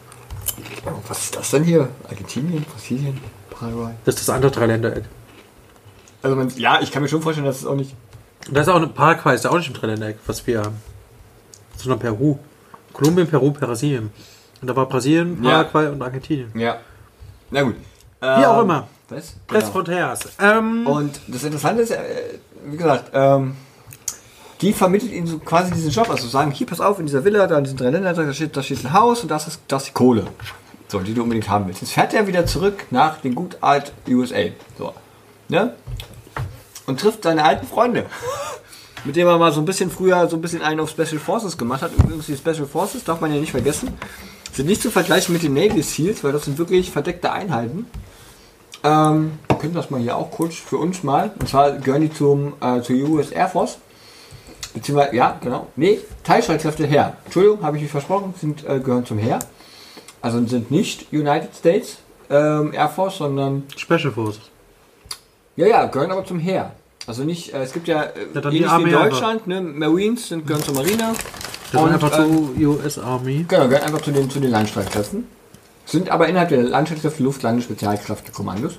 Was ist das denn hier? Argentinien, Brasilien, Paraguay? Das ist das andere Dreiländereck. Also man, ja, ich kann mir schon vorstellen, dass es auch nicht. Und da ist auch eine Paraguay, ist ja auch nicht im Dreiländereck, was wir haben. Sondern Peru. Kolumbien, Peru, Brasilien. Und da war Brasilien, Ja. Paraguay und Argentinien. Ja. Na gut. Wie auch Ähm, immer. Was? Press Genau. Fronteras. Ähm, Und das Interessante ist, äh, wie gesagt, ähm, die vermittelt ihnen so quasi diesen Job. Also sagen, hier, pass auf, in dieser Villa, da in diesen drei Ländern, da steht, da steht ein Haus und das ist, das ist die Kohle. So, die du unbedingt haben willst. Jetzt fährt er wieder zurück nach den gut alt U S A. So. Ne? Und trifft seine alten Freunde. Mit dem er mal so ein bisschen früher so ein bisschen einen auf Special Forces gemacht hat. Übrigens, die Special Forces, darf man ja nicht vergessen, sind nicht zu vergleichen mit den Navy Seals, weil das sind wirklich verdeckte Einheiten. Ähm, wir können das mal hier auch kurz für uns mal. Und zwar gehören die zum, äh, zur U S Air Force. Beziehungsweise, ja, genau. Nee, Teilstreitkräfte Heer. Entschuldigung, habe ich mich versprochen, sind, äh, gehören zum Heer. Also sind nicht United States ähm, Air Force, sondern. Special Forces. Ja, ja, gehören aber zum Heer. Also nicht, äh, es gibt ja, äh, Ja, dann die ähnlich wie Armee in Deutschland, ne, Marines sind, gehören zur Marine. Das Und, ist einfach ähm, zu U S Army. Genau, gehören einfach zu den, zu den Landstreitkräften. Sind aber innerhalb der Landstreitkräfte Luft-Landes-Spezialkräftekommandos.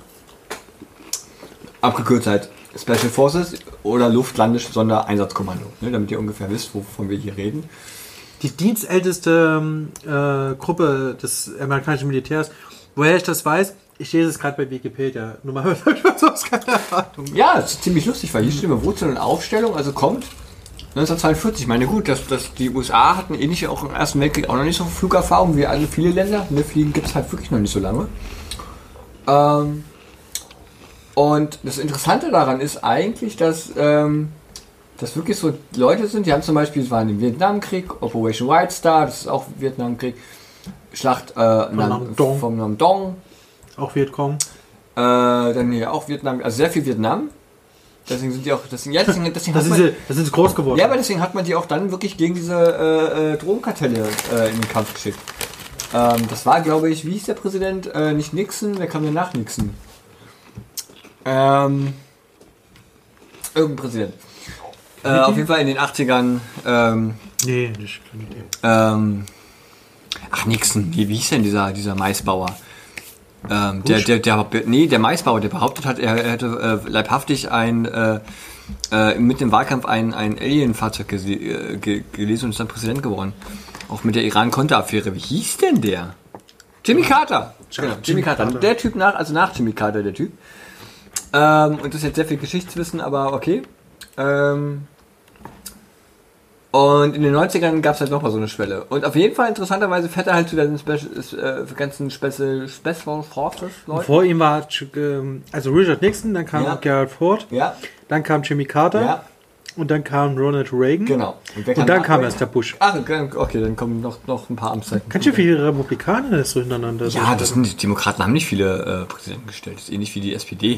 Abgekürzt halt Special Forces oder Luft-Landes-Sondereinsatzkommando. Ne, damit ihr ungefähr wisst, wovon wir hier reden. Die dienstälteste ähm, äh, Gruppe des amerikanischen Militärs. Woher ich das weiß, ich lese es gerade bei Wikipedia. Normalerweise habe ich mal sowas keine Ahnung. Ja, das ist ziemlich lustig, weil hier steht immer Wurzeln und Aufstellung, also kommt neunzehnhundertzweiundvierzig. Ich meine, gut, dass, dass die U S A hatten ähnlich auch im Ersten Weltkrieg auch noch nicht so viel Flugerfahrung wie alle viele Länder. Ne, Fliegen gibt es halt wirklich noch nicht so lange. Ähm, und das Interessante daran ist eigentlich, dass ähm, das wirklich so Leute sind, die haben zum Beispiel, es war im Vietnamkrieg, Operation White Star, das ist auch Vietnamkrieg, Schlacht äh, Nam, Nam Dong. vom Nam Dong, Auch Vietcong. äh, dann hier auch Vietnam, also sehr viel Vietnam. Deswegen sind die auch, deswegen, ja, deswegen, deswegen Da hat sind, man, sie, da sind sie groß geworden. ja, aber deswegen hat man die auch dann wirklich gegen diese äh, äh, Drogenkartelle äh, in den Kampf geschickt. Ähm, das war, glaube ich, wie hieß der Präsident? Äh, nicht Nixon, wer kam denn nach Nixon? Ähm, irgendein Präsident. Äh, auf jeden Fall in den achtzigern. Ähm, Nee, nicht. keine Idee. ähm, ach, Nixon, wie, wie hieß denn dieser, dieser Maisbauer? Ähm, der, der, der, nee, der Maisbauer, der behauptet hat, er, er hätte äh, leibhaftig ein, äh, äh, mit dem Wahlkampf ein, ein Alien-Fahrzeug gese äh, ge gelesen und ist dann Präsident geworden. Auch mit der Iran-Konter-Affäre. Wie hieß denn der? Jimmy Carter. Genau, Jimmy, Jimmy Carter. Carter. Der Typ nach, also nach Jimmy Carter, der Typ. Ähm, und das ist jetzt sehr viel Geschichtswissen, aber okay. Ähm, und in den neunzigern gab es halt nochmal so eine Schwelle. Und auf jeden Fall interessanterweise fährt er halt zu den Special, äh, ganzen Special, Special Forces Leuten. Vor ihm war ähm, also Richard Nixon, dann kam Ja. Gerald Ford, Ja, dann kam Jimmy Carter ja, und dann kam Ronald Reagan. genau. wer Und dann nach- kam erst der Bush. Ach, okay, dann kommen noch, noch ein paar Amtszeiten. Ganz schön viele Republikaner das so hintereinander. Ja, das sind, die Demokraten haben nicht viele äh, Präsidenten gestellt. Das ist ähnlich wie die S P D.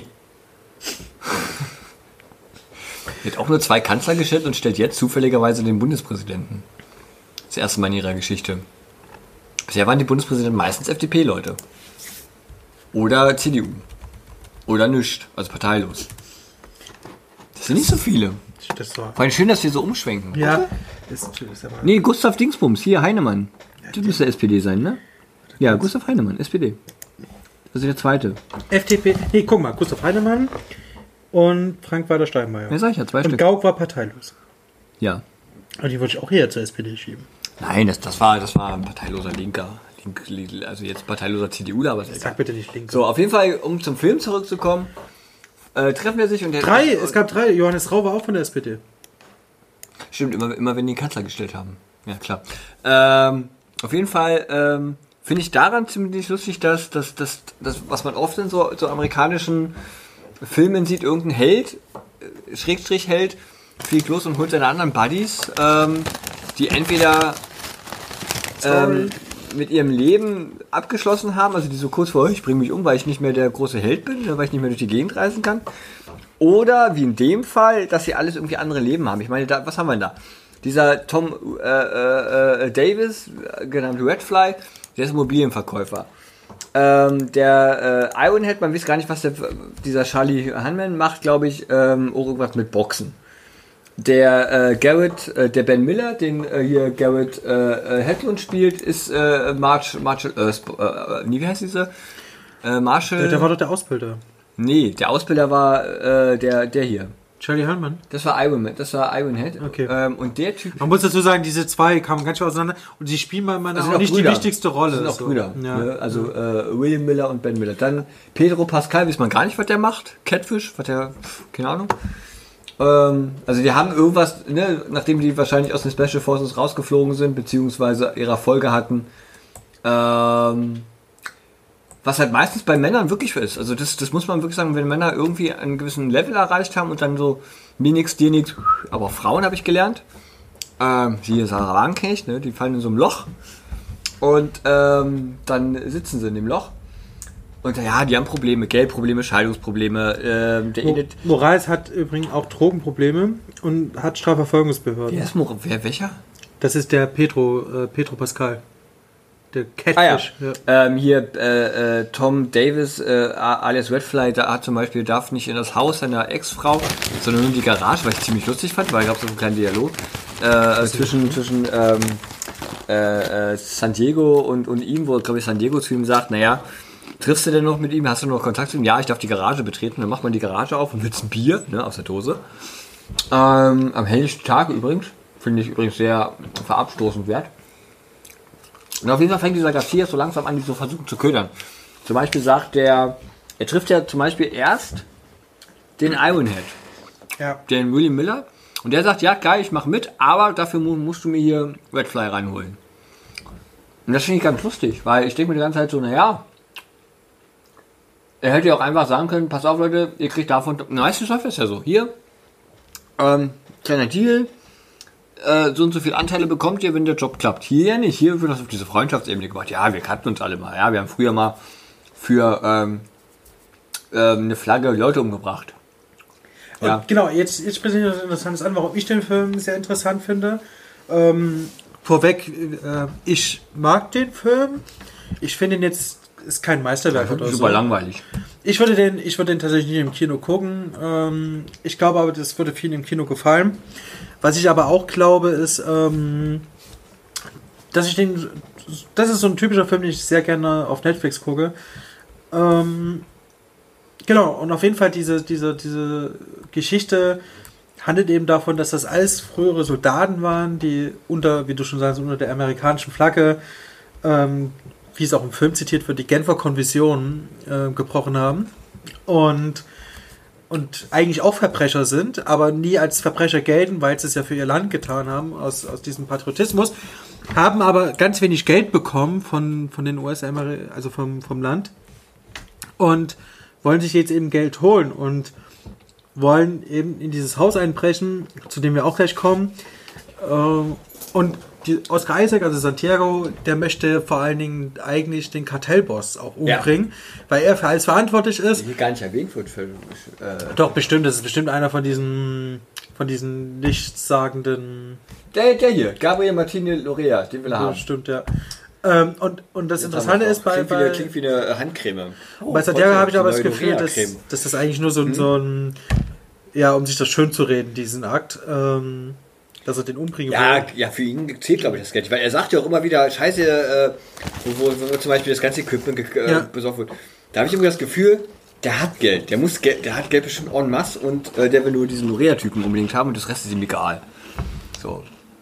Die hat auch nur zwei Kanzler gestellt und stellt jetzt zufälligerweise den Bundespräsidenten. Das erste Mal in ihrer Geschichte. Bisher waren die Bundespräsidenten meistens F D P-Leute. Oder C D U. Oder nichts, also parteilos. Das sind nicht so viele. Das war. Vor allem schön, dass wir so umschwenken. Ja, ist, ist aber. Nee, Gustav Dingsbums, hier Heinemann. Das müsste S P D sein, ne? Ja, Gustav Heinemann, S P D. Das ist der zweite. F D P. Nee, guck mal, Gustav Heinemann und Frank-Walter Steinmeier. Ja, sag ich ja, zwei Und Stück. Gauck war parteilos. Ja. Aber die wollte ich auch eher zur S P D schieben. Nein, das, das, war, das war ein parteiloser Linker. Link, also jetzt parteiloser C D U, aber ist Sag bitte nicht Linker. So, auf jeden Fall, um zum Film zurückzukommen, äh, treffen wir sich und der... Drei, es gab drei. Johannes Rau war auch von der S P D. Stimmt, immer, immer wenn die den Kanzler gestellt haben. Ja, klar. Ähm, auf jeden Fall ähm, finde ich daran ziemlich lustig, dass das, das, das, was man oft in so, so amerikanischen Filmen sieht, irgendein Held, äh, Schrägstrich Held, fliegt los und holt seine anderen Buddies, ähm, die entweder ähm, mit ihrem Leben abgeschlossen haben, also die so kurz vor, ich bringe mich um, weil ich nicht mehr der große Held bin, weil ich nicht mehr durch die Gegend reisen kann. Oder, wie in dem Fall, dass sie alles irgendwie andere Leben haben. Ich meine, da, was haben wir denn da? Dieser Tom äh, äh, Davis, genannt Redfly, der ist Immobilienverkäufer. Ähm, der äh, Ironhead, man weiß gar nicht, was der, dieser Charlie Hunman macht, glaube ich, ähm, irgendwas mit Boxen. Der äh, Garrett, äh, der Ben Miller, den äh, hier Garrett äh, Hedlund spielt, ist äh, March, Marshall, äh, äh, nee, wie heißt dieser? Äh, Marshall. Der, der war doch der Ausbilder. Nee, der Ausbilder war äh, der, der hier. Charlie Hunman? Das war Ironman, das war Ironhead. Okay. Ähm, und der Typ. Man muss dazu sagen, diese zwei kamen ganz schön auseinander und sie spielen mal Also auch nicht Brüder. die wichtigste Rolle. Das sind auch so. Brüder. Ja. Ne? Also äh, William Miller und Ben Miller. Dann Pedro Pascal, weiß man gar nicht, was der macht. Catfish, was der, keine Ahnung. Ähm, also die haben irgendwas, ne, nachdem die wahrscheinlich aus den Special Forces rausgeflogen sind, beziehungsweise ihrer Folge hatten, ähm, was halt meistens bei Männern wirklich ist. Also das, das muss man wirklich sagen, wenn Männer irgendwie einen gewissen Level erreicht haben und dann so mir nix, dir nix, aber auch Frauen habe ich gelernt. Ähm, hier Sarah Wagenknecht, ne, die fallen in so einem Loch und ähm, dann sitzen sie in dem Loch. Und ja, die haben Probleme, Geldprobleme, Scheidungsprobleme. Ähm, der Mo Edith, Moraes hat übrigens auch Drogenprobleme und hat Strafverfolgungsbehörden. wer ist Mor wer, welcher? Das ist der Pedro, äh, Pedro Pascal. Der Catfish. Ah, ja. Ja. Ähm, hier äh, äh, Tom Davis, äh, alias Redfly, da hat zum Beispiel, darf nicht in das Haus seiner Ex-Frau, sondern nur in die Garage, was ich ziemlich lustig fand, weil ich gab so einen kleinen Dialog äh, zwischen, zwischen ähm, äh, äh, San Diego und, und ihm, wo, glaube ich, San Diego zu ihm sagt, naja, triffst du denn noch mit ihm? Hast du noch Kontakt zu ihm? Ja, ich darf die Garage betreten. Dann macht man die Garage auf und willst ein Bier, ne, aus der Dose. Ähm, am helllichten Tag übrigens. Finde ich übrigens sehr verabstoßend wert. Und auf jeden Fall fängt dieser Garcia so langsam an, die so versuchen zu ködern. Zum Beispiel sagt der, er trifft ja zum Beispiel erst den Ironhead, Ja. den William Miller. Und der sagt, ja geil, ich mach mit, aber dafür mu musst du mir hier Redfly reinholen. Und das finde ich ganz lustig, weil ich denke mir die ganze Zeit so, naja, er hätte ja auch einfach sagen können, pass auf Leute, ihr kriegt davon, meistens läuft das ja so, hier, ähm, kleiner Deal, äh, so und so viele Anteile bekommt ihr, wenn der Job klappt. Hier ja nicht, hier wird das auf diese Freundschaftsebene gemacht. Ja, wir kannten uns alle mal, ja, wir haben früher mal für ähm, ähm, eine Flagge Leute umgebracht. Ja. Und genau, jetzt, jetzt spreche ich etwas Interessantes an, warum ich den Film sehr interessant finde. Ähm, vorweg, äh, ich mag den Film. Ich finde ihn jetzt, ist kein Meisterwerk oder Super so. langweilig. Ich würde den, ich würde den tatsächlich nicht im Kino gucken. Ähm, ich glaube aber, das würde vielen im Kino gefallen. Was ich aber auch glaube, ist, ähm, dass ich den, das ist so ein typischer Film, den ich sehr gerne auf Netflix gucke. Ähm, genau, und auf jeden Fall diese, diese, diese Geschichte handelt eben davon, dass das alles frühere Soldaten waren, die unter, wie du schon sagst, unter der amerikanischen Flagge, ähm, wie es auch im Film zitiert wird, die Genfer Konvention äh, gebrochen haben und, und eigentlich auch Verbrecher sind, aber nie als Verbrecher gelten, weil sie es ja für ihr Land getan haben, aus, aus diesem Patriotismus, haben aber ganz wenig Geld bekommen von, von den U S, also vom, vom Land und wollen sich jetzt eben Geld holen und wollen eben in dieses Haus einbrechen, zu dem wir auch gleich kommen. Äh, und die Oscar Isaac, also Santiago, der möchte vor allen Dingen eigentlich den Kartellboss auch umbringen, ja, weil er für alles verantwortlich ist. Hier gar nicht erwähnt wird. Für, äh Doch, bestimmt. Das ist bestimmt einer von diesen, von diesen nichtssagenden... Der, der hier, Gabriel Martine Lorea, den will er haben. Stimmt, ja. Ähm, und, und das Jetzt Interessante ist bei... Klingt, bei wie eine, klingt wie eine Handcreme. Oh, bei Santiago habe ich aber das neue Gefühl, dass, Lorea-Creme. dass das eigentlich nur so, hm? so ein... Ja, um sich das schön zu reden, diesen Akt. Ähm, dass er den umbringen Ja, will. ja, für ihn zählt, glaube ich, das Geld. Weil er sagt ja auch immer wieder, scheiße, äh, wo, wo, wo zum Beispiel das ganze Equipment äh, Ja. besorgt wird. Da habe ich immer das Gefühl, der hat Geld. Der muss Geld, der hat Geld bestimmt en masse und äh, der will nur diesen Lorea-Typen unbedingt haben und das Rest ist ihm egal. So.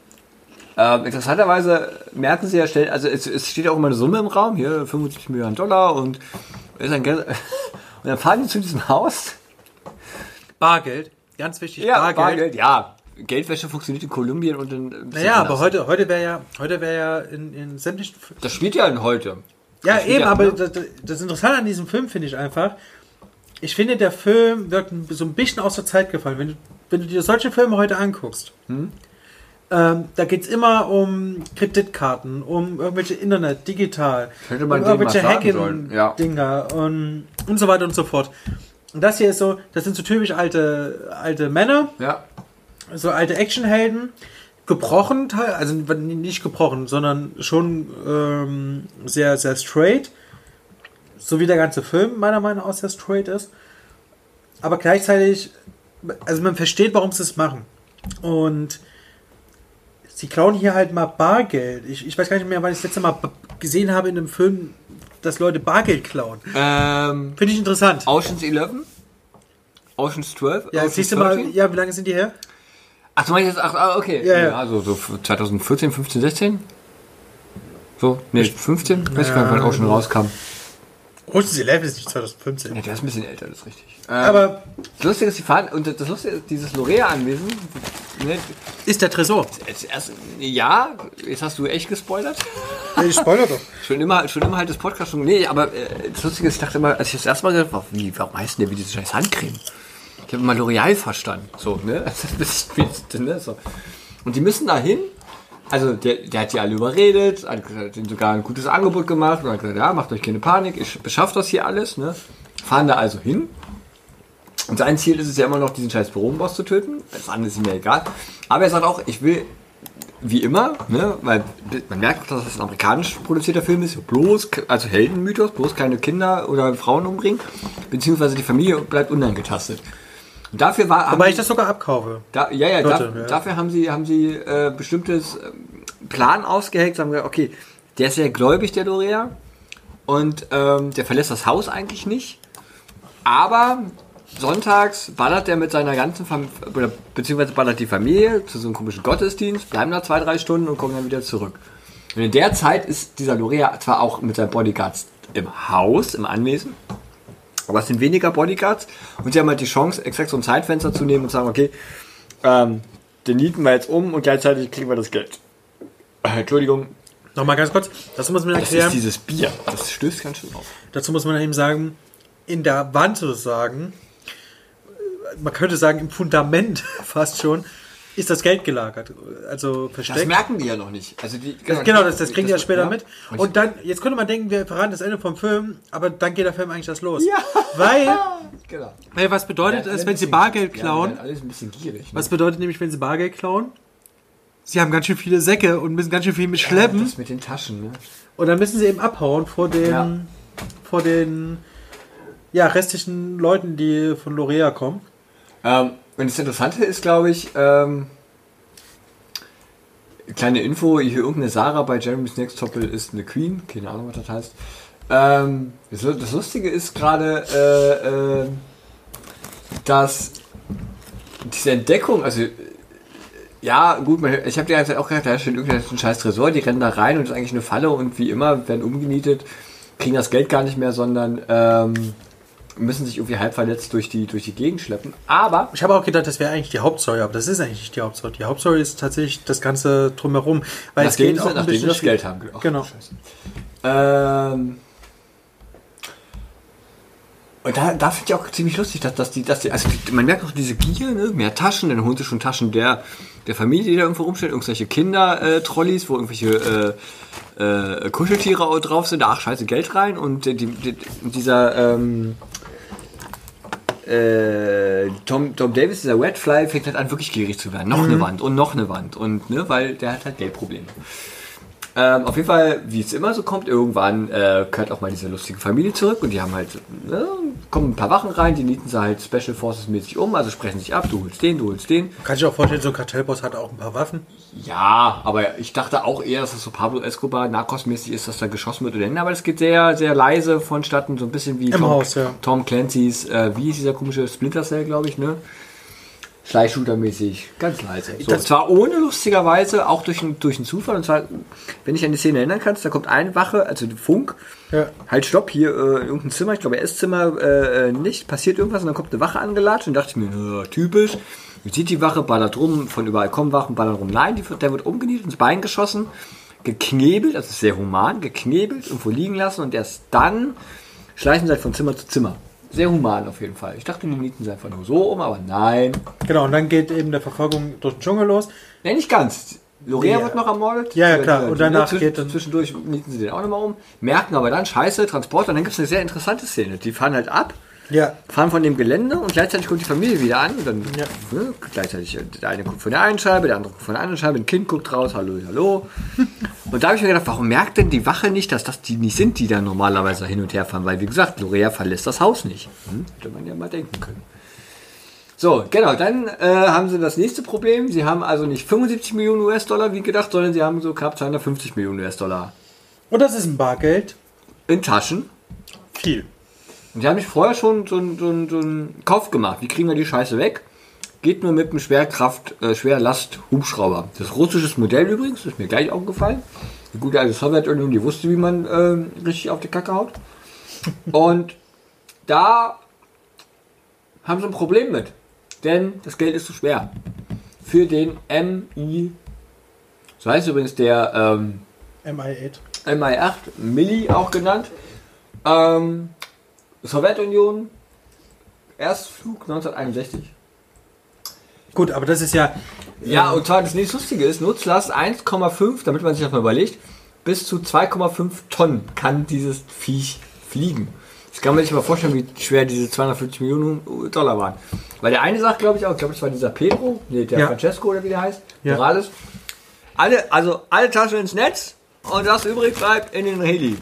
Ähm, interessanterweise merken sie ja schnell, also es, es steht auch immer eine Summe im Raum, hier fünfundsiebzig Millionen Dollar und ist ein Geld, und dann fahren die zu diesem Haus. Bargeld, ganz wichtig, Ja, Bargeld. Bargeld, ja. Geldwäsche funktioniert in Kolumbien und in. in Naja, aber heute, heute wäre ja, heute wäre ja in, in sämtlichen. F- Das spielt ja in heute. ja, Das spielt eben, aber ne? das, das Interessante an diesem Film finde ich einfach, ich finde, der Film wirkt so ein bisschen aus der Zeit gefallen. Wenn du, wenn du dir solche Filme heute anguckst, hm? ähm, da geht es immer um Kreditkarten, um irgendwelche Internet, digital, Hätte um man denen irgendwelche mal sagen sollen, ja. Hacking-Dinger und, und so weiter und so fort. Und das hier ist so, das sind so typisch alte, alte Männer, Ja. so alte Actionhelden, gebrochen, teil- also nicht gebrochen, sondern schon ähm, sehr, sehr straight. So wie der ganze Film meiner Meinung nach sehr straight ist. Aber gleichzeitig, also man versteht, warum sie es machen. Und sie klauen hier halt mal Bargeld. Ich, ich weiß gar nicht mehr, wann ich das letzte Mal b- gesehen habe in einem Film, dass Leute Bargeld klauen. Ähm, Finde ich interessant. Ocean's elf? Ocean's zwölf? Ja, Ocean's siehst du mal, dreizehn? ja, wie lange sind die her? Ach, du meinst jetzt, ach, ah, okay. Ja, ja. Also so zwanzig vierzehn, fünfzehn, sechzehn? So, nee, fünfzehn? Weiß ich gar nicht, wann Ocean rauskam. Ocean's elf ist nicht zwanzig fünfzehn. Ja, der ist ein bisschen älter, das ist richtig. Ähm, Aber das Lustige ist, die fahren, und das Lustige ist, dieses Lorea-Anwesen, ne, ist der Tresor? als erst, ja, jetzt hast du echt gespoilert. Ich spoiler doch. Schon immer, schon immer halt das Podcast schon. Nee, aber äh, das Lustige ist, ich dachte immer, als ich das erste Mal gesagt habe, wie, warum heißt denn der wie diese scheiß Handcreme? Ich habe immer L'Oreal verstanden. So, ne? Das ist ein bisschen, ne? So. Und die müssen da hin. Also, der, der hat die alle überredet, hat denen sogar ein gutes Angebot gemacht und hat gesagt, ja, macht euch keine Panik, ich beschaffe das hier alles, ne? Fahren da also hin. Und sein Ziel ist es ja immer noch, diesen scheiß Büroboss zu töten. Das andere ist ihm ja egal. Aber er sagt auch, ich will, wie immer, ne, weil man merkt auch, dass das ein amerikanisch produzierter Film ist, bloß, also Heldenmythos, bloß keine Kinder oder Frauen umbringen, beziehungsweise die Familie bleibt unangetastet. Und dafür war, haben Wobei ich die- das sogar abkaufe. da, ja, ja, Leute, da, ja. dafür haben sie, haben sie äh, bestimmtes ähm, Plan ausgeheckt, haben gesagt, okay, der ist sehr gläubig, der Dorea, und ähm, der verlässt das Haus eigentlich nicht, aber sonntags ballert er mit seiner ganzen Familie, beziehungsweise ballert die Familie zu so einem komischen Gottesdienst, bleiben da zwei, drei Stunden und kommen dann wieder zurück. Und in der Zeit ist dieser Dorea zwar auch mit seinen Bodyguards im Haus, im Anwesen, aber es sind weniger Bodyguards und sie haben halt die Chance, exakt so ein Zeitfenster zu nehmen und zu sagen, okay, ähm, den nieten wir jetzt um und gleichzeitig kriegen wir das Geld. Äh, Entschuldigung, Nochmal ganz kurz, dazu muss man das erklären, ist dieses Bier. Das stößt ganz schön auf. dazu muss man eben sagen, in der Wand sozusagen, man könnte sagen im Fundament fast schon, ist das Geld gelagert, also Das versteckt. merken die ja noch nicht. Also die, Das, genau, das, das kriegen die ja später ja. mit. Und Und dann, jetzt könnte man denken, wir verraten das Ende vom Film, aber dann geht der Film eigentlich erst los. Ja. Weil, Genau. weil was bedeutet es, wenn sie Bargeld klauen? Ja, alles ein bisschen gierig. Was bedeutet nämlich, wenn sie Bargeld klauen? Sie haben ganz schön viele Säcke und müssen ganz schön viel mitschleppen. Das mit den Taschen, ne? Und dann müssen sie eben abhauen vor den, Ja. vor den ja, restlichen Leuten, die von Lorea kommen. Ähm, und das Interessante ist, glaube ich, ähm, kleine Info, hier irgendeine Sarah bei Jeremy's Next Topple ist eine Queen, keine Ahnung, was das heißt. Ähm, das, das Lustige ist gerade, äh, äh, dass diese Entdeckung, also ja, gut, man, ich habe die ganze Zeit auch gedacht, da steht irgendein scheiß Tresor, die rennen da rein und das ist eigentlich eine Falle und wie immer werden umgenietet, kriegen das Geld gar nicht mehr, sondern ähm, müssen sich irgendwie halb verletzt durch die, durch die Gegend schleppen. Aber Ich habe auch gedacht, das wäre eigentlich die Hauptstory, aber das ist eigentlich nicht die Hauptstory. Die Hauptstory ist tatsächlich das Ganze drumherum. Weil es nachdem geht sie, auch ein nachdem sie bisschen das schwi- Geld haben. Ach, Genau. Scheiße. Ähm, und da, da finde ich auch ziemlich lustig, dass, dass die, dass die, also die, man merkt auch diese Gier, ne? Mehr Taschen, dann holen sie schon Taschen der, der Familie, die da irgendwo rumsteht, irgendwelche Kinder-Trolleys, wo irgendwelche äh, äh, Kuscheltiere auch drauf sind, ach scheiße, Geld rein und die, die, dieser ähm, äh, Tom, Tom Davis, dieser Redfly, fängt halt an wirklich gierig zu werden. Noch eine Wand und noch eine Wand und ne, weil der hat halt Geldprobleme. Ähm, auf jeden Fall, wie es immer so kommt, irgendwann äh, kehrt auch mal diese lustige Familie zurück und die haben halt, ne, kommen ein paar Wachen rein, die nieten sie halt Special Forces mäßig um, also sprechen sich ab, du holst den, du holst den. Kann ich auch vorstellen, so ein Kartellboss hat auch ein paar Waffen. Ja, aber ich dachte auch eher, dass das so Pablo Escobar Narcos-mäßig ist, dass da geschossen wird oder hin, aber das geht sehr, sehr leise vonstatten, so ein bisschen wie Im Tom, Haus, ja. Tom Clancy's, äh, wie ist dieser komische Splinter Cell, glaube ich, ne? Schleichshooter-mäßig, ganz leise. So, und zwar ohne, lustigerweise, auch durch, ein, durch einen Zufall. Und zwar, wenn ich an die Szene erinnern kannst, da kommt eine Wache, also Funk, Ja. halt stopp, hier äh, in irgendein Zimmer, ich glaube Esszimmer äh, nicht, passiert irgendwas und dann kommt eine Wache angelatscht und dachte ich mir, äh, typisch. Wie sieht die Wache, ballert rum, von überall kommen Wachen, ballern rum. Nein, die, der wird umgenietet, ins Bein geschossen, geknebelt, das ist sehr human, geknebelt, irgendwo liegen lassen und erst dann schleichen sie halt von Zimmer zu Zimmer. Sehr human auf jeden Fall. Ich dachte, die nieten sie einfach nur so um, aber nein. Genau, und dann geht eben der Verfolgung durch den Dschungel los. Nein, nicht ganz. Lorea Ja. wird noch ermordet. Ja, ja, Die- klar. die- Und danach zwisch- geht dann- Zwischendurch nieten sie den auch nochmal um. Merken aber dann, scheiße, Transport. Und dann gibt es eine sehr interessante Szene. Die fahren halt ab, Ja. fahren von dem Gelände und gleichzeitig kommt die Familie wieder an. Und dann Ja. ne, gleichzeitig, der eine guckt von der einen Scheibe, der andere guckt von der anderen Scheibe, ein Kind guckt raus, hallo, hallo. Und da habe ich mir gedacht, warum merkt denn die Wache nicht, dass das die nicht sind, die da normalerweise hin und her fahren? Weil, wie gesagt, Lorea verlässt das Haus nicht. Hm? Hätte man ja mal denken können. So, genau, dann äh, haben sie das nächste Problem. Sie haben also nicht fünfundsiebzig Millionen U S-Dollar wie gedacht, sondern sie haben so knapp zweihundertfünfzig Millionen U S-Dollar Und das ist ein Bargeld. in Taschen. Viel. Und die haben sich vorher schon so, einen- so, einen- so einen Kauf gemacht. Wie kriegen wir die Scheiße weg? Geht nur mit einem Schwerkraft, äh, Schwerlast-Hubschrauber. Das russische Modell übrigens, ist mir gleich aufgefallen. Die gute alte Sowjetunion, die wusste, wie man äh, richtig auf die Kacke haut. Und da haben sie ein Problem mit. Denn das Geld ist zu schwer. Für den M I, so heißt übrigens der ähm, M I acht. M I acht, Milli auch genannt. Ähm, Sowjetunion, Erstflug neunzehnhunderteinundsechzig. Gut, aber das ist ja. Ja, und zwar das nächste Lustige ist, Nutzlast eins Komma fünf, damit man sich das mal überlegt, bis zu zwei Komma fünf Tonnen kann dieses Viech fliegen. Das kann man sich mal vorstellen, wie schwer diese zweihundertfünfzig Millionen Dollar waren. Weil der eine sagt, glaube ich auch, ich glaube, das war dieser Pedro, nee, der Ja. Francesco oder wie der heißt, Ja. Morales. Alle, also alle Taschen ins Netz und das übrig bleibt in den Heli.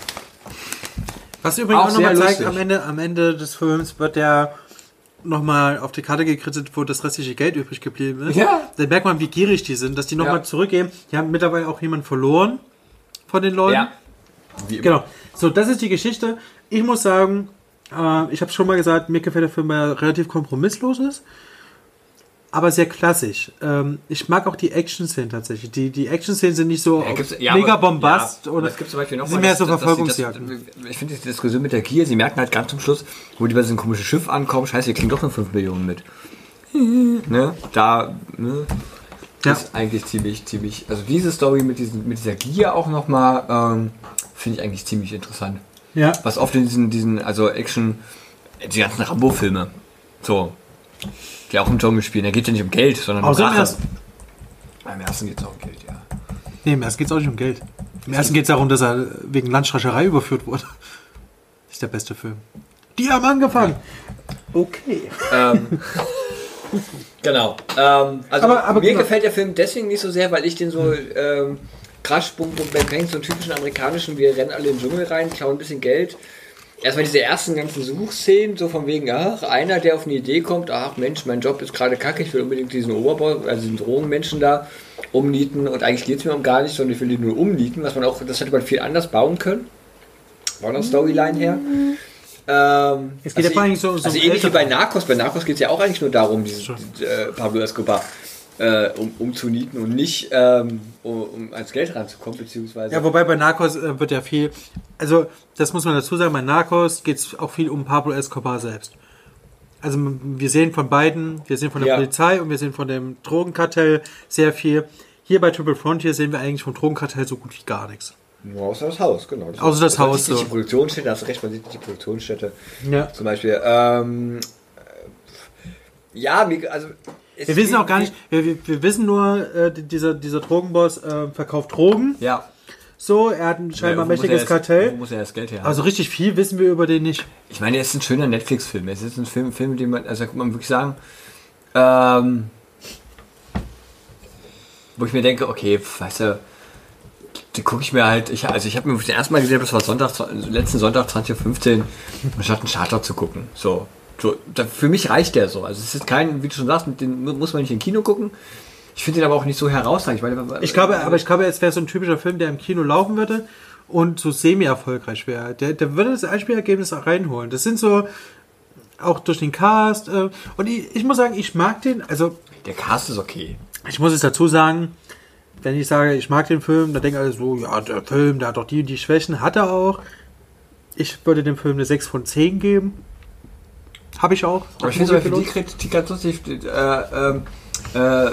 Was übrigens Auch auch, nochmal sehr zeigt, lustig. am Ende, am Ende des Films wird der nochmal auf die Karte gekritzelt, wo das restliche Geld übrig geblieben ist. Ja. Da merkt man, wie gierig die sind, dass die nochmal Ja. zurückgeben. Die haben mittlerweile auch jemanden verloren von den Leuten. Ja. Wie immer. Genau. So, das ist die Geschichte. Ich muss sagen, äh, ich habe schon mal gesagt, mir gefällt der Film, weil er relativ kompromisslos ist, aber sehr klassisch. Ähm, ich mag auch die Action-Szenen tatsächlich. Die, die Action-Szenen sind nicht so Ja, gibt's- ja, mega aber- Bombast ja, oder es gibt zum Beispiel noch sind mal, mehr dass- so dass sie Verfolgungsjagden. das- Ich finde die Diskussion mit der Gier, sie merken halt ganz zum Schluss, wo die bei diesem komischen Schiff ankommen, scheiße, wir kriegen doch nur fünf Millionen mit. Ne? Da ne? Ja. ist eigentlich ziemlich, ziemlich, also diese Story mit, diesen, mit dieser Gier auch nochmal, ähm, finde ich eigentlich ziemlich interessant. Ja. Was oft in diesen, diesen also Action, die ganzen Rambo-Filme, so, die auch im Dschungel spielen, da geht es ja nicht um Geld, sondern um Außer im Rache. ersten. Beim ersten geht es auch um Geld, ja. Nee, im ersten geht es auch nicht um Geld. Im ersten geht es darum, dass er wegen Landstreicherei überführt wurde. Das ist der beste Film. Die haben angefangen. Okay. Ähm, genau. Ähm, also Aber- aber mir genau. gefällt der Film deswegen nicht so sehr, weil ich den so ähm, Crash, Bum, Bum, Bang, Bang, so einen typischen amerikanischen, wir rennen alle in den Dschungel rein, klauen ein bisschen Geld. Erstmal diese ersten ganzen Suchszenen, so von wegen, ach, einer, der auf eine Idee kommt, ach Mensch, mein Job ist gerade kacke, ich will unbedingt diesen Oberbau, also diesen Drogenmenschen da umnieten und eigentlich geht es mir um gar nicht, sondern ich will den nur umnieten, was man auch, das hätte man viel anders bauen können. Von der Storyline her. Ähm, Es geht ja vor allem so- so also um ähnlich wie ältere- bei Narcos. Bei Narcos geht es ja auch eigentlich nur darum, diesen, äh, Pablo Escobar äh, um, umzunieten und nicht ähm, um, um ans Geld ranzukommen, beziehungsweise. Ja, wobei bei Narcos äh, wird ja viel, also das muss man dazu sagen, bei Narcos geht es auch viel um Pablo Escobar selbst. Also m- wir sehen von beiden, wir sehen von der Ja. Polizei und wir sehen von dem Drogenkartell sehr viel. Hier bei Triple Frontier sehen wir eigentlich vom Drogenkartell so gut wie gar nichts. Nur außer das Haus, genau. Das Außer das man Haus, sieht nicht so. die Produktionsstätte, hast du recht, man sieht nicht die Produktionsstätte. Ja. Zum Beispiel. Ähm, äh, ja, wie, also. es Wir wissen gibt- auch gar nicht, wir, wir, wir wissen nur, äh, dieser, dieser Drogenboss äh, verkauft Drogen. Ja. So, er hat ein scheinbar Wo muss er mächtiges das- Kartell. Wo muss er das Geld her haben? Also richtig viel wissen wir über den nicht. Ich meine, es ist ein schöner Netflix-Film. Es ist ein Film, Film, mit dem man, also da kann man wirklich sagen, ähm, wo ich mir denke, okay, weißt du, die gucke ich mir halt, ich, also ich habe mir das erste Mal gesehen, das war Sonntag, letzten Sonntag zwanzig Uhr fünfzehn, anstatt einen Charter zu gucken. So, so da, für mich reicht der so. Also es ist kein, wie du schon sagst, mit den muss man nicht im Kino gucken. Ich finde den aber auch nicht so herausragend. Ich, meine, Ich glaube, aber ich glaube, es wäre so ein typischer Film, der im Kino laufen würde und so semi-erfolgreich wäre. Der, der würde das Einspielergebnis auch reinholen. Das sind so, auch durch den Cast. Äh, und ich, ich muss sagen, ich mag den, also Der Cast ist okay. ich muss es dazu sagen, wenn ich sage, ich mag den Film, dann denken alle so, ja, der Film, der hat doch die und die Schwächen, hat er auch. Ich würde dem Film eine sechs von zehn geben. Habe ich auch. Aber ich finde zum Beispiel die Kritik ganz lustig. Äh, ähm, äh,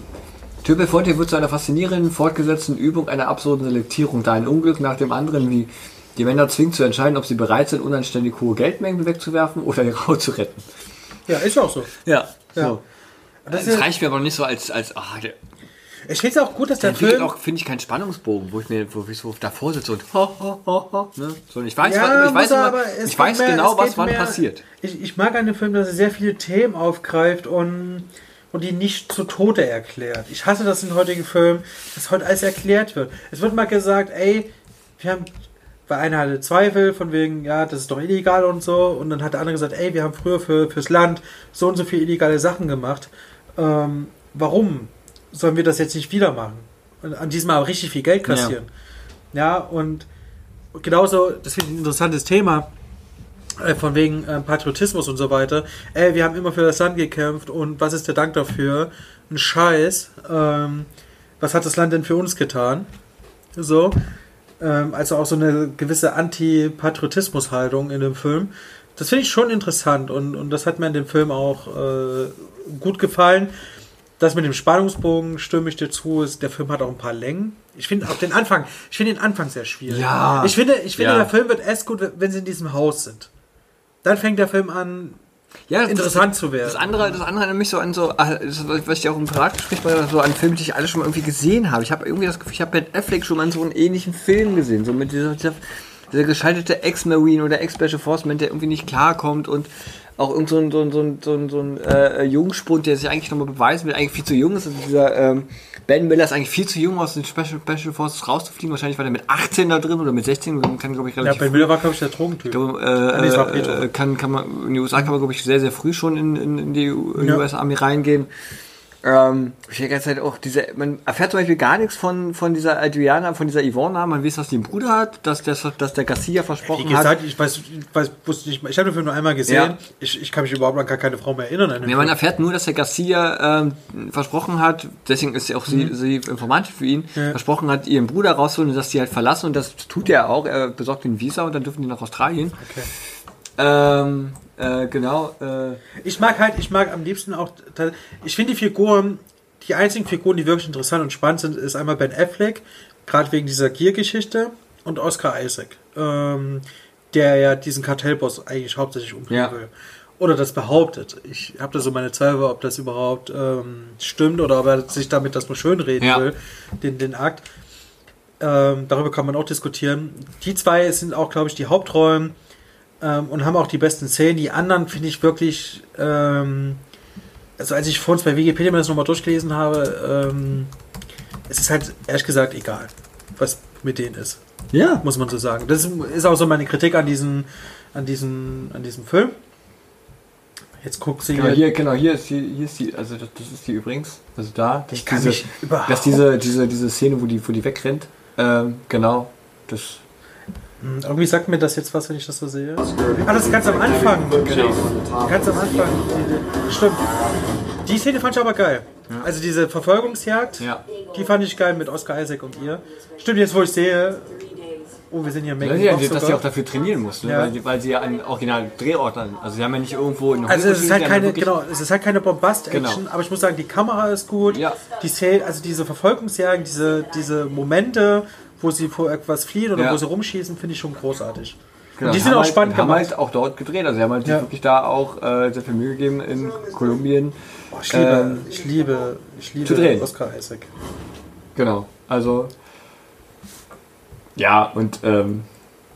Typel Fonte wird zu einer faszinierenden, fortgesetzten Übung einer absurden Selektierung, da ein Unglück nach dem anderen wie die Männer zwingt zu entscheiden, ob sie bereit sind, unanständig hohe Geldmengen wegzuwerfen oder ihre Haut zu retten. Ja, ist auch so. Ja, Ja. so. Das, Das ist, reicht mir aber nicht so als, als ach, der, ich finde es auch gut, dass der der entwickelt Film... auch, finde ich, keinen Spannungsbogen, wo ich mir, wo ich so davor sitze und ho, ho, ho, ho, ne? So, und ich weiß, Ja, was, ich muss weiß, er, immer, aber es ich geht weiß mehr- genau, es was geht wann mehr- passiert. Ich, ich mag an dem Film, dass er sehr viele Themen aufgreift und, und die nicht zu Tode erklärt. Ich hasse das in heutigen Filmen, dass heute alles erklärt wird. Es wird mal gesagt, ey, wir haben... Weil einer hatte Zweifel von wegen, ja, das ist doch illegal und so. Und dann hat der andere gesagt, ey, wir haben früher für, fürs Land so und so viele illegale Sachen gemacht. Ähm, warum sollen wir das jetzt nicht wieder machen? Und an diesem Mal auch richtig viel Geld kassieren. Ja, und genauso, das finde ich ein interessantes Thema, äh, von wegen äh, Patriotismus und so weiter. Ey, wir haben immer für das Land gekämpft und was ist der Dank dafür? Ein Scheiß. Ähm, was hat das Land denn für uns getan? So. Also auch so eine gewisse Anti-Patriotismus-Haltung in dem Film. Das finde ich schon interessant und, und das hat mir in dem Film auch äh, gut gefallen. Das mit dem Spannungsbogen stimme ich dir zu. Ist, der Film hat auch ein paar Längen. Ich finde auch den Anfang, ich finde den Anfang sehr schwierig. Ja. Ich finde, ich finde Ja. der Film wird erst gut, wenn sie in diesem Haus sind. Dann fängt der Film an, Ja, interessant das, zu werden. Das andere, das andere erinnert mich so an so, ah, das, was ich dir auch im Privatgespräch mal so an Filmen, die ich alle schon mal irgendwie gesehen habe. Ich habe irgendwie das Gefühl, ich habe Ben Affleck schon mal in so einen ähnlichen Film gesehen, so mit dieser, dieser, dieser gescheiterte Ex-Marine oder Ex-Special Forceman, der irgendwie nicht klarkommt und auch irgend so ein, so ein, so ein, so ein, so ein äh, Jungspund, der sich eigentlich nochmal beweisen will, eigentlich viel zu jung ist. Also dieser ähm, Ben Miller ist eigentlich viel zu jung, aus den Special, Special Forces rauszufliegen. Wahrscheinlich war der mit achtzehn da drin oder mit sechzehn. Kann, glaube ich, Ja, relativ Ben Miller war, glaube ich, der Drogentyp. glaube, nee, es war äh, Pedro. äh, kann, kann man, in die U S A kann man, glaube ich, sehr, sehr früh schon in, in, in die U Ja. S Army reingehen. Ähm, ich die ganze Zeit auch diese, man erfährt zum Beispiel gar nichts von, von dieser Adriana, von dieser Ivona. Man weiß, dass die einen Bruder hat, dass der, dass der Garcia Wie versprochen gesagt, hat. ich weiß, ich weiß, wusste nicht, ich habe den Film nur einmal gesehen. Ja. Ich, ich kann mich überhaupt an gar keine Frau mehr erinnern. An den Ja, man Film. erfährt nur, dass der Garcia ähm, versprochen hat, deswegen ist ja auch sie, sie Informantin für ihn, Ja. versprochen hat, ihren Bruder rauszuholen und dass sie halt verlassen und das tut er auch. Er besorgt den Visa und dann dürfen die nach Australien. Okay. Ähm, äh, genau. Äh, Ich mag halt, ich mag am liebsten auch, ich finde die Figuren, die einzigen Figuren, die wirklich interessant und spannend sind, ist einmal Ben Affleck, gerade wegen dieser Gier-Geschichte, und Oscar Isaac, ähm, der ja diesen Kartellboss eigentlich hauptsächlich umbringen Ja. will. Oder das behauptet. Ich habe da so meine Zweifel, ob das überhaupt ähm, stimmt oder ob er sich damit das nur schönreden Ja. will, den, den Akt. Ähm, darüber kann man auch diskutieren. Die zwei sind auch, glaube ich, die Hauptrollen ähm, und haben auch die besten Szenen. Die anderen finde ich wirklich, ähm, also als ich vor uns bei Wikipedia mir das nochmal durchgelesen habe, ähm, es ist halt ehrlich gesagt egal, was mit denen ist, ja. muss man so sagen. Das ist auch so meine Kritik an diesem, an diesem, an diesem Film. Jetzt guckt sie Genau, hier, genau, hier ist die, hier ist die, also das, das ist die übrigens, also da, das Ich kann ist diese, mich überhaupt- das ist diese, diese, diese Szene, wo die, wo die wegrennt, ähm, genau, das, Hm, irgendwie sagt mir das jetzt was, wenn ich das so sehe. Ah, das ist ganz am Anfang. genau. Ganz am Anfang. Die, die, stimmt. Die Szene fand ich aber geil. Also diese Verfolgungsjagd, Ja. die fand ich geil mit Oscar Isaac und ihr. Stimmt, jetzt wo ich sehe, oh, wir sind hier Ja, Making ja, of dass sie sogar. auch dafür trainieren mussten, Ja. weil, die- weil sie ja an original Drehorten, also sie haben ja nicht irgendwo in Also es ist halt die haben ja keine, wirklich- genau, es ist halt keine Bombast-Action, Genau. aber ich muss sagen, die Kamera ist gut. Ja. Die Szene, also diese Verfolgungsjagden, diese, diese Momente, wo sie vor etwas fliehen oder Ja. wo sie rumschießen, finde ich schon großartig. Genau, und die haben sind auch halt, spannend haben gemacht. halt auch dort gedreht, also sie haben halt Ja. wirklich da auch äh, sehr viel Mühe gegeben in Kolumbien. Boah, ich liebe, Ähm, ich liebe, ich liebe zu drehen. Oscar Isaac. Genau, also ja, und ähm,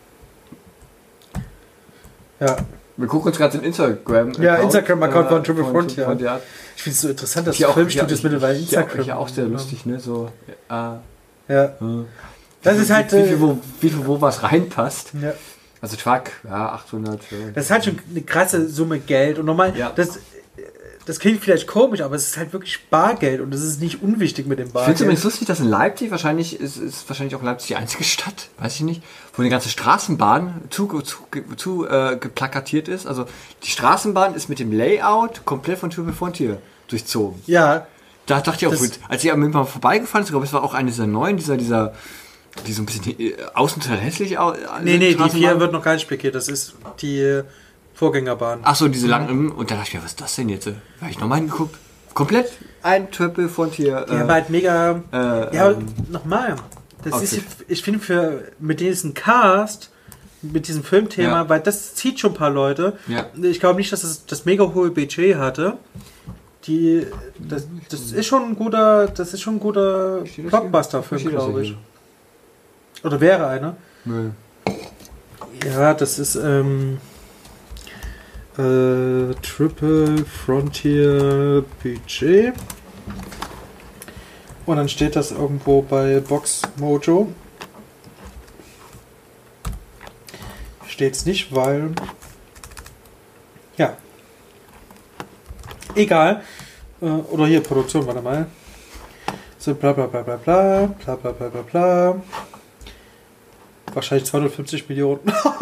Ja. wir gucken uns gerade den Instagram Ja, Instagram-Account von Triple Frontier. Frontier. Ich finde es so interessant, dass Hier auch, Filmstudios hier, mittlerweile hier, Instagram hier auch sehr lustig, ne? So, äh, Ja. Das ist halt. wie, wie, äh, viel, wo, wie viel wo was reinpasst. ja. Also Truck, ja, achthundert. Ja. Das ist halt schon eine krasse Summe Geld. Und nochmal, Ja. das, das klingt vielleicht komisch, aber es ist halt wirklich Bargeld und es ist nicht unwichtig mit dem Ich finde es Bargeld. übrigens lustig, dass in Leipzig, wahrscheinlich ist, ist wahrscheinlich auch Leipzig die einzige Stadt, weiß ich nicht, wo die ganze Straßenbahn zu, zu, zu äh, geplakatiert ist. Also die Straßenbahn ist mit dem Layout komplett von Triple Frontier durchzogen. Ja, Da dachte ich auch, Das- gut, als ich am Mal vorbeigefahren ist, ich glaube, es war auch eine dieser neuen, dieser, dieser, die so ein bisschen äh, außen total hässlich au- nee, nee, die Straßenbahn. vier wird noch gar nicht blockiert. Das ist die äh, Vorgängerbahn. Ach so, diese langen, und da dachte ich mir, was ist das denn jetzt? Da habe ich nochmal hingeguckt. Komplett ein Triple Frontier. Die haben halt mega. äh, ja, ähm, nochmal. Das okay. ist, ich finde, für mit diesem Cast, mit diesem Filmthema, Ja. weil das zieht schon ein paar Leute. Ja. Ich glaube nicht, dass es das mega hohe Budget hatte. Die, das, das ist schon ein guter, das ist schon ein guter Steht das hier? Blockbuster-Film, Steht das glaube hier? ich. Oder wäre einer. Nö. Ja, das ist ähm, äh, Triple Frontier Budget. Und dann steht das irgendwo bei Box Mojo. Steht's nicht, weil. Ja. Egal. Äh, oder hier Produktion, warte mal. So, bla bla bla bla bla. Bla bla bla bla bla. Wahrscheinlich zweihundertfünfzig Millionen.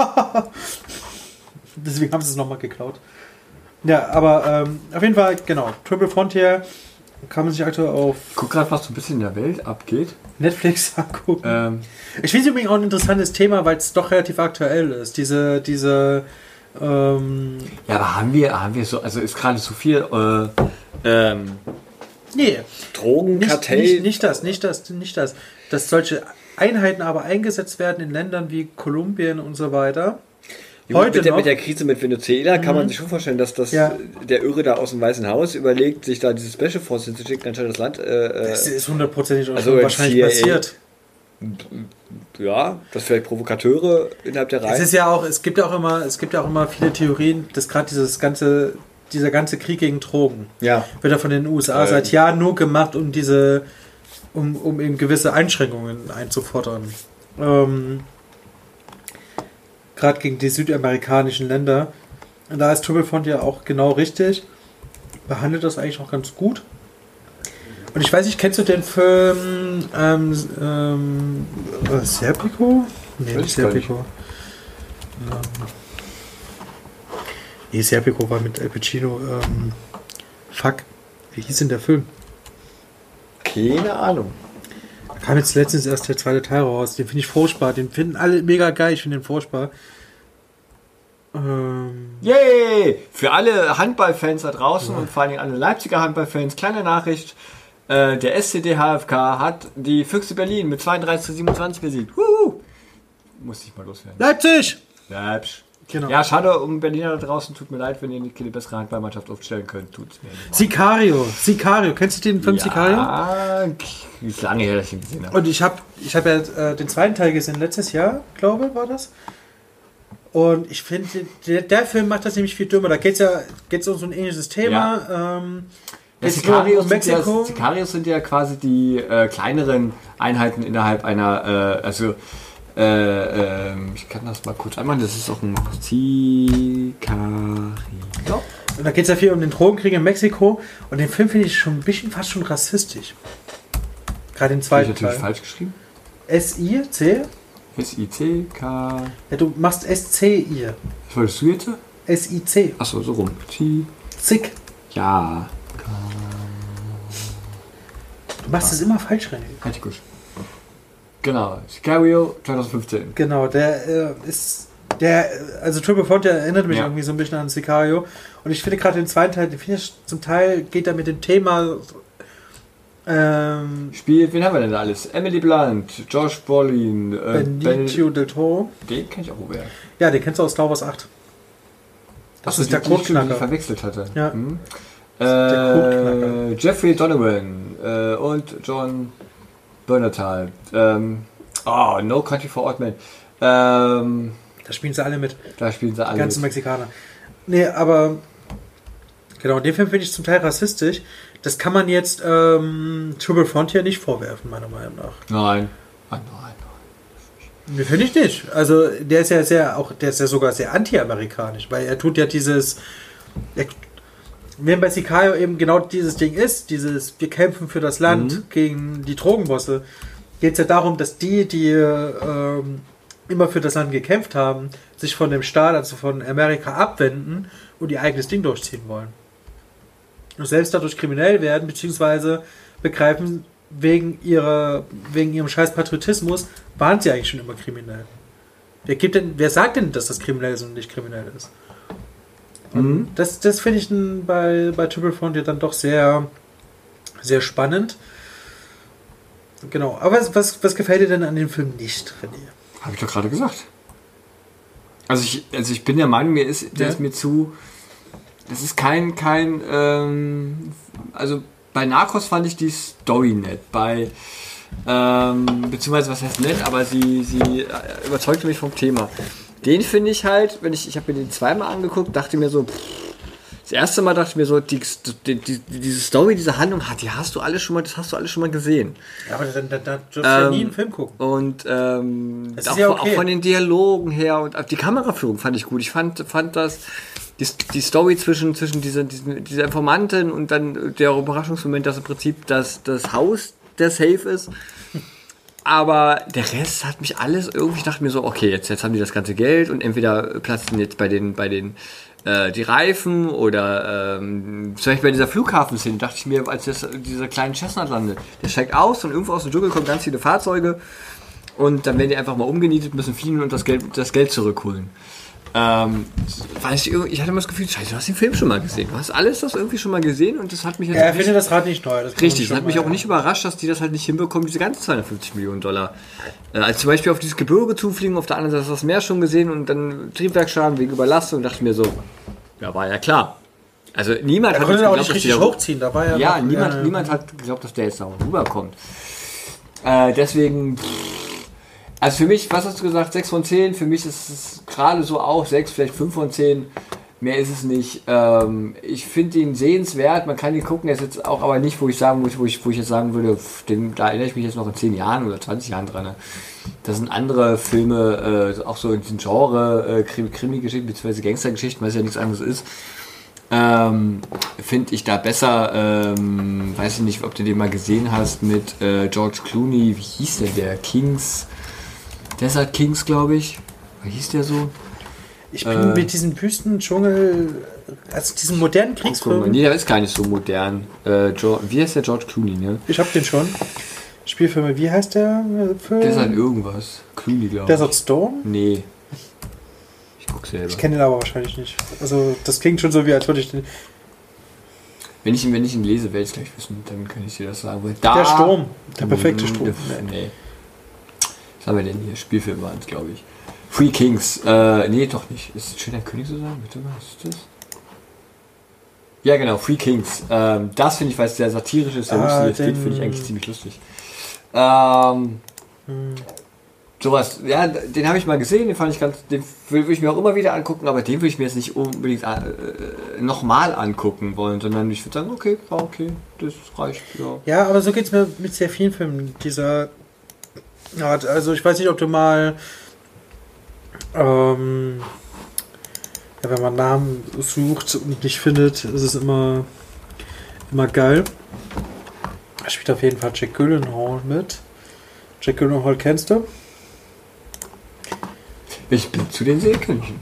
Deswegen haben sie es nochmal geklaut. Ja, aber ähm, auf jeden Fall, genau. Triple Frontier kann man sich aktuell auf Guck gerade, was so ein bisschen in der Welt abgeht. Netflix angucken. Ähm, Ich finde es übrigens auch ein interessantes Thema, weil es doch relativ aktuell ist. Diese, diese, ähm, ja, aber haben wir, haben wir so, also ist gerade so viel äh, ähm, nee, nicht, Drogenkartell. nicht, nicht das, nicht das, nicht das. Dass solche Einheiten aber eingesetzt werden in Ländern wie Kolumbien und so weiter. Heute mit, der, noch, mit der Krise mit Venezuela kann Mhm. man sich schon vorstellen, dass das Ja. der Irre da aus dem Weißen Haus überlegt, sich da diese Special Force hinzuschicken, anstatt das Land. Äh, das äh, ist hundertprozentig auch also schon in wahrscheinlich C I A. passiert. ja, dass vielleicht Provokateure innerhalb der Es Reihen. ist ja auch, es gibt ja auch immer, es gibt ja auch immer viele Theorien, dass gerade dieses ganze, dieser ganze Krieg gegen Drogen Ja. wird ja von den U S A Ähm. seit Jahren nur gemacht, um diese, um, um eben gewisse Einschränkungen einzufordern. Ähm, gerade gegen die südamerikanischen Länder. Und da ist Triple Frontier auch genau richtig. Behandelt das eigentlich auch ganz gut. Und ich weiß nicht, kennst du den Film ähm, ähm, äh, Serpico? Nee, Weiß nicht ich gar nicht. Serpico. Ähm, nee, Serpico war mit Al Pacino. Ähm, fuck, wie hieß denn der Film? Keine Ahnung. Da kam jetzt letztens erst der zweite Teil raus. Den finde ich furchtbar. Den finden alle mega geil. Ich finde den furchtbar. Ähm, Yay! Für alle Handballfans da draußen und vor allem alle Leipziger Handballfans, kleine Nachricht. Äh, der S C D H F K hat die Füchse Berlin mit zweiunddreißig zu siebenundzwanzig besiegt. Wuhu! Muss ich mal loswerden. Leipzig! Leipzig. Genau. Ja, schade um Berliner da draußen. Tut mir leid, wenn ihr nicht keine bessere Handballmannschaft aufstellen könnt. Tut's mir nicht. Sicario. Sicario. Kennst du den Film Sicario? Ja, ist lange her, dass ich ihn gesehen habe. Und ich habe ich hab ja äh, den zweiten Teil gesehen, letztes Jahr, glaube war das. Und ich finde, der, der Film macht das nämlich viel dümmer. Da geht es ja geht's um so ein ähnliches Thema. Ähm, Ja, geht's nur Sicarios, um sind ja, Mexiko. Sicarios sind ja quasi die äh, kleineren Einheiten innerhalb einer, äh, also, äh, ähm, ich kann das mal kurz einmal, das ist auch ein Sicario. Und da geht es ja viel um den Drogenkrieg in Mexiko. Und den Film finde ich schon ein bisschen fast schon rassistisch. Gerade den Habe ich zweiten natürlich Teil. falsch geschrieben. S I C? S I C K. Ja, du machst S C I. Was wolltest du jetzt? S I C. Achso, so rum. T. Sick. Ja. Du machst es immer falsch, René. Richtig gut. Genau. Sicario zwanzig fünfzehn. Genau, der äh, ist. Der, also Triple Frontier erinnert mich Ja. irgendwie so ein bisschen an Sicario. Und ich finde gerade den zweiten Teil, den finde ich zum Teil geht er mit dem Thema. Ähm, Spielt, wen haben wir denn da alles? Emily Blunt, Josh Brolin, äh, Benicio del Toro. Den kenn ich auch woher. Ja, den kennst du aus Star Wars acht. Das Achso, ist der die, die ich Codeknacker. verwechselt hatte. Ja. Hm. Das ist der Codeknacker. Äh, Jeffrey Donovan äh, und John Bernthal. Ähm, oh, No Country for Old Men. Ähm, Da spielen sie alle mit. da spielen sie Die alle. ganzen mit. Mexikaner. Nee, aber. Genau, den Film finde ich zum Teil rassistisch. Das kann man jetzt ähm, Triple Frontier nicht vorwerfen, meiner Meinung nach. Nein. Ah, nein. Nee, finde ich nicht. Also der ist ja sehr auch, der ist ja sogar sehr anti-amerikanisch, weil er tut ja dieses. Er, wenn bei Sicario eben genau dieses Ding ist, dieses wir kämpfen für das Land Mhm. gegen die Drogenbosse, geht es ja darum, dass die, die ähm, immer für das Land gekämpft haben, sich von dem Staat, also von Amerika abwenden und ihr eigenes Ding durchziehen wollen. Und selbst dadurch kriminell werden, beziehungsweise begreifen, wegen ihrer, wegen ihrem scheiß Patriotismus waren sie eigentlich schon immer kriminell. Wer gibt denn, wer sagt denn, dass das kriminell ist und nicht kriminell ist? Und Mhm. das, das finde ich n- bei, bei Triple Frontier dann doch sehr, sehr spannend. Genau. Aber was, was, was gefällt dir denn an dem Film nicht, René? Habe ich doch gerade gesagt. Also ich, also ich bin der Meinung, mir ist, der Ja. ist mir zu. Das ist kein, kein, ähm, also bei Narcos fand ich die Story nett. Bei, ähm, beziehungsweise was heißt nett, aber sie, sie äh, überzeugte mich vom Thema. Den finde ich halt, wenn ich, ich habe mir den zweimal angeguckt, dachte mir so, pff, das erste Mal dachte ich mir so, die, die, die, diese Story, diese Handlung, die hast du alles schon mal, das hast du alles schon mal gesehen. Ja, aber dann, dann, dann dürfst du ja Ähm, nie einen Film gucken. Und ähm, Das ist auch, ja okay. auch von den Dialogen her und auch die Kameraführung fand ich gut. Ich fand, fand das, die, die Story zwischen, zwischen dieser, diesen, dieser Informantin und dann der Überraschungsmoment, dass im Prinzip das, das Haus der Safe ist. Aber der Rest hat mich alles irgendwie, ich dachte mir so, okay, jetzt, jetzt haben die das ganze Geld und entweder platzen jetzt bei den, bei den äh, die Reifen oder ähm, zum Beispiel bei dieser Flughafenszene dachte ich mir, als das, dieser kleine Chestnut landet, der steigt aus und irgendwo aus dem Dschungel kommen ganz viele Fahrzeuge und dann werden die einfach mal umgenietet, müssen fliehen und das Geld, das Geld zurückholen. Ähm, weiß ich, irgendwie- ich hatte immer das Gefühl, scheiße, du hast den Film schon mal gesehen. Du hast alles das irgendwie schon mal gesehen und das hat mich jetzt Ja, er nicht- findet das Rad nicht neu. Das kann man Richtig, das schon hat mich mal- auch nicht überrascht, dass die das halt nicht hinbekommen, diese ganzen zweihundertfünfzig Millionen Dollar. Äh, als zum Beispiel auf dieses Gebirge zufliegen, auf der anderen Seite hast du das Meer schon gesehen und dann Triebwerksschaden wegen Überlastung, dachte ich mir so, ja, war ja klar. Also niemand Er hat konnte jetzt auch geglaubt, nicht dass richtig die da- hochziehen. Da war ja, Ja, noch, niemand, äh, niemand hat geglaubt, dass der jetzt da rüberkommt. Äh, deswegen, pff, also für mich, was hast du gesagt, sechs von zehn, für mich ist es gerade so auch sechs, vielleicht fünf von zehn, mehr ist es nicht. Ähm, ich finde ihn sehenswert, man kann ihn gucken, er ist jetzt auch aber nicht, wo ich sagen muss, wo ich, wo ich jetzt sagen würde, pff, den, da erinnere ich mich jetzt noch in zehn Jahren oder zwanzig Jahren dran. Ne? Das sind andere Filme, äh, auch so in diesem Genre, äh, Krim- Krimi-Geschichten bzw. Gangstergeschichten, weil es ja nichts anderes ist. Ähm, finde ich da besser, ähm, weiß ich nicht, ob du den mal gesehen hast mit äh, George Clooney, wie hieß der, der Kings, Desert Kings, glaube ich, wie hieß der so? Ich bin äh, mit diesem Wüstendschungel, also diesem modernen Guck mal, Kriegsfilm, nee, der ist gar nicht so modern. Äh, George, wie heißt der George Clooney, ne? ich hab den schon. Spielfilme, wie heißt der äh, Film? Desert irgendwas. Clooney, glaube ich. Desert Storm? Nee. Ich guck selber. Ich kenne den aber wahrscheinlich nicht. Also, das klingt schon so, wie als würde ich den. Wenn ich ihn, wenn ich ihn lese, werde ich es gleich wissen, dann kann ich dir das sagen. Weil da, Der Sturm. Der perfekte Mm, Sturm. Nee. Was haben wir denn hier? Spielfilm waren es, glaube ich. Free Kings. Äh, nee, doch nicht. Ist es schön, der König zu sein? Bitte, was ist das? Ja, genau, Free Kings. Ähm, das finde ich, weil es sehr satirisch ist, sehr Ah, lustig ist, den- finde ich eigentlich ziemlich lustig. Ähm, sowas, ja, den habe ich mal gesehen, den fand ich ganz, den würde ich mir auch immer wieder angucken, aber den würde ich mir jetzt nicht unbedingt äh, nochmal angucken wollen, sondern ich würde sagen, okay, war okay, das reicht, ja. Ja, aber so geht es mir mit sehr vielen Filmen dieser Art. Also, ich weiß nicht, ob du mal. Ähm, ja, wenn man Namen sucht und nicht findet, ist es immer, immer geil. Da spielt auf jeden Fall Jack Gyllenhaal mit. Jack Gyllenhaal kennst du? Ich bin zu den Seekönigen.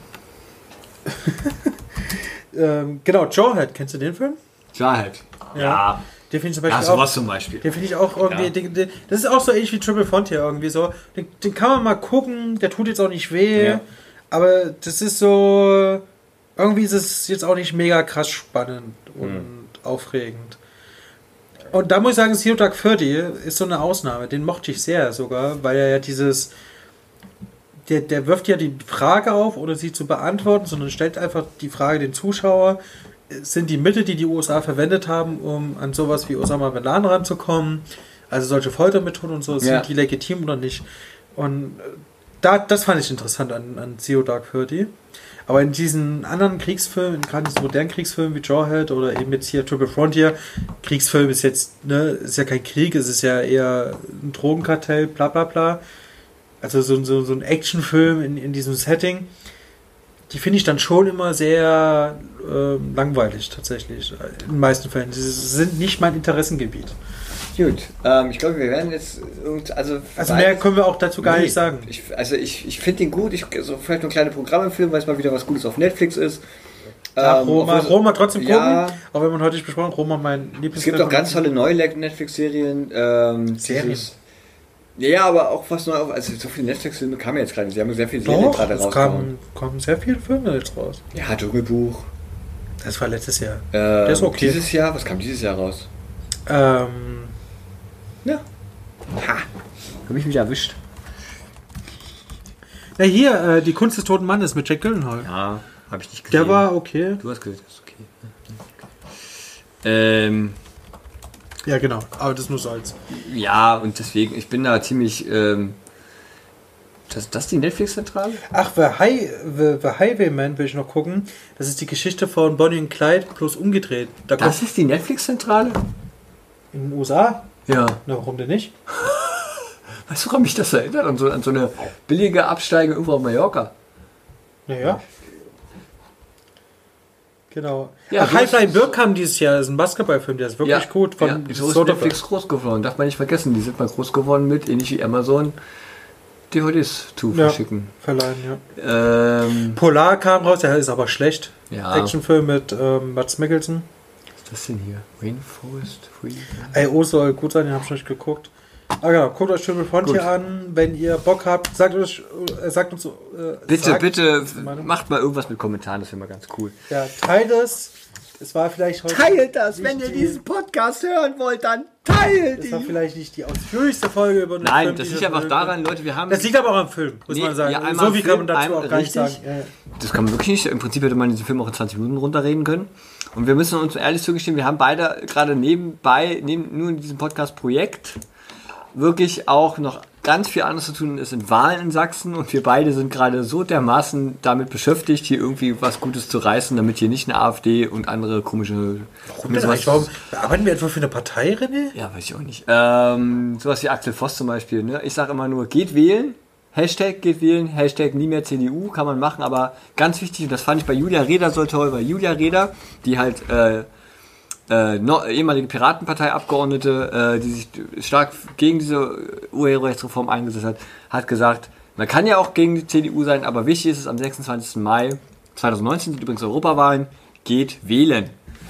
Ähm, genau, Jawhead, kennst du den Film? Ja, halt. Ja. Den finde ich zum Ja, Beispiel auch. sowas zum Beispiel. Den finde ich auch irgendwie. Ja. Den, den, das ist auch so ähnlich wie Triple Frontier irgendwie so. Den, den kann man mal gucken, der tut jetzt auch nicht weh. Ja. Aber das ist so. Irgendwie ist es jetzt auch nicht mega krass spannend und Hm. aufregend. Und da muss ich sagen, Zero Dark Thirty ist so eine Ausnahme. Den mochte ich sehr sogar, weil er ja dieses. Der, der wirft ja die Frage auf, ohne sie zu beantworten, sondern stellt einfach die Frage den Zuschauer. Sind die Mittel, die die U S A verwendet haben, um an sowas wie Osama Bin Laden ranzukommen, also solche Foltermethoden und so, sind Ja. die legitim oder nicht? Und äh, da, das fand ich interessant an, an Zero Dark Thirty. Aber in diesen anderen Kriegsfilmen, gerade in diesen modernen Kriegsfilmen wie Jawhead oder eben jetzt hier Triple Frontier, Kriegsfilm ist jetzt, ne, ist ja kein Krieg, es ist ja eher ein Drogenkartell, bla bla bla. Also so, so, so ein Actionfilm in, in diesem Setting. die finde ich dann schon immer sehr äh, langweilig, tatsächlich. In den meisten Fällen. Sie sind nicht mein Interessengebiet. Gut, ähm, ich glaube, wir werden jetzt irgend, also, Also mehr können wir auch dazu gar nee, nicht sagen. Ich, also ich, ich finde den gut, ich so vielleicht nur kleine Programmempfehlung, weil es mal wieder was Gutes auf Netflix ist. Ja, ähm, Roma, obwohl- Roma trotzdem gucken, ja, auch wenn man heute nicht besprochen, Roma mein Lieblingsfilm. es gibt auch ganz tolle neue Netflix-Serien. Ähm, Serien? dieses- Ja, aber auch was neu auf, also so viele Netflix-Filme kamen jetzt gerade nicht. Sie haben sehr viele Serien Doch, gerade es rausgehauen. kamen, kommen sehr viele Filme jetzt raus. Ja, Dschungelbuch. Das war letztes Jahr. Ähm, ist okay. Dieses Jahr, was kam dieses Jahr raus? Ähm, Ja. Ha. Hab ich mich erwischt. ja, hier, äh, Die Kunst des toten Mannes mit Jack Gyllenhaal. Ja, habe ich nicht gesehen. Der war okay. Du hast gesehen, das ist okay. Ähm, Ja, genau. Aber das nur so als. ja, und deswegen, ich bin da ziemlich. Ähm, das, das die Netflix-Zentrale? Ach, The, High, The, The Highwayman will ich noch gucken. Das ist die Geschichte von Bonnie und Clyde bloß umgedreht. Da kommt Das ist die Netflix-Zentrale? in den U S A? Ja. Na, warum denn nicht? Weißt du, woran mich das erinnert? An so, an so eine billige Absteige irgendwo auf Mallorca. Naja. Genau. Ja, Ach, du High hast- Flying Bird kam dieses Jahr. Das ist ein Basketballfilm, der ist wirklich gut. Von ja, so ist Soderbergh. Netflix groß geworden. Darf man nicht vergessen. Die sind mal groß geworden mit, ähnlich wie Amazon, D V Ds zu Ja. verschicken. Verleihen, ja. Ähm, Polar kam raus, der ist aber schlecht. Ja. Actionfilm mit ähm, Mats Mikkelsen. was ist das denn hier? Rainforest Free? Ey, O soll gut sein, den hab ich nicht geguckt. Ah genau, guckt euch Triple Frontier Gut. an, wenn ihr Bock habt, sagt euch, äh, sagt uns, äh, Bitte, sagt bitte, uns die Meinung. macht mal irgendwas mit Kommentaren, das wäre mal ganz cool. Ja, teilt es. Es war vielleicht heute Teilt das, nicht wenn ihr die- diesen Podcast hören wollt, dann teilt Das war ihn. vielleicht nicht die ausführlichste Folge über einen Nein, Film, das die liegt wir einfach mögen. daran, Leute, wir haben... Das liegt aber auch am Film, muss Nee, man sagen. ja, einmal so viel am kann man Film, dazu auch ein- gar nicht sagen. richtig. Ja, ja. Das kann man wirklich nicht. Im Prinzip hätte man diesen Film auch in zwanzig Minuten runterreden können. Und wir müssen uns ehrlich zugestehen, wir haben beide gerade nebenbei, neben nur in diesem Podcast-Projekt, wirklich auch noch ganz viel anderes zu tun. Es sind Wahlen in Sachsen und wir beide sind gerade so dermaßen damit beschäftigt, hier irgendwie was Gutes zu reißen, damit hier nicht eine AfD und andere komische... Warum denn eigentlich? Warum arbeiten wir etwa für eine Partei, René? Ja, weiß ich auch nicht. Ähm, sowas wie Axel Voss zum Beispiel. Ne? Ich sage immer nur, geht wählen. Hashtag geht wählen. Hashtag nie mehr C D U. Kann man machen. Aber ganz wichtig, und das fand ich bei Julia Reda so toll, weil Julia Reda, die halt äh, äh, no, ehemalige Piratenpartei-Abgeordnete, äh, die sich stark gegen diese Urheberrechtsreform eingesetzt hat, hat gesagt, man kann ja auch gegen die C D U sein, aber wichtig ist es am sechsundzwanzigsten Mai zweitausendneunzehn, sind übrigens Europawahlen, geht wählen.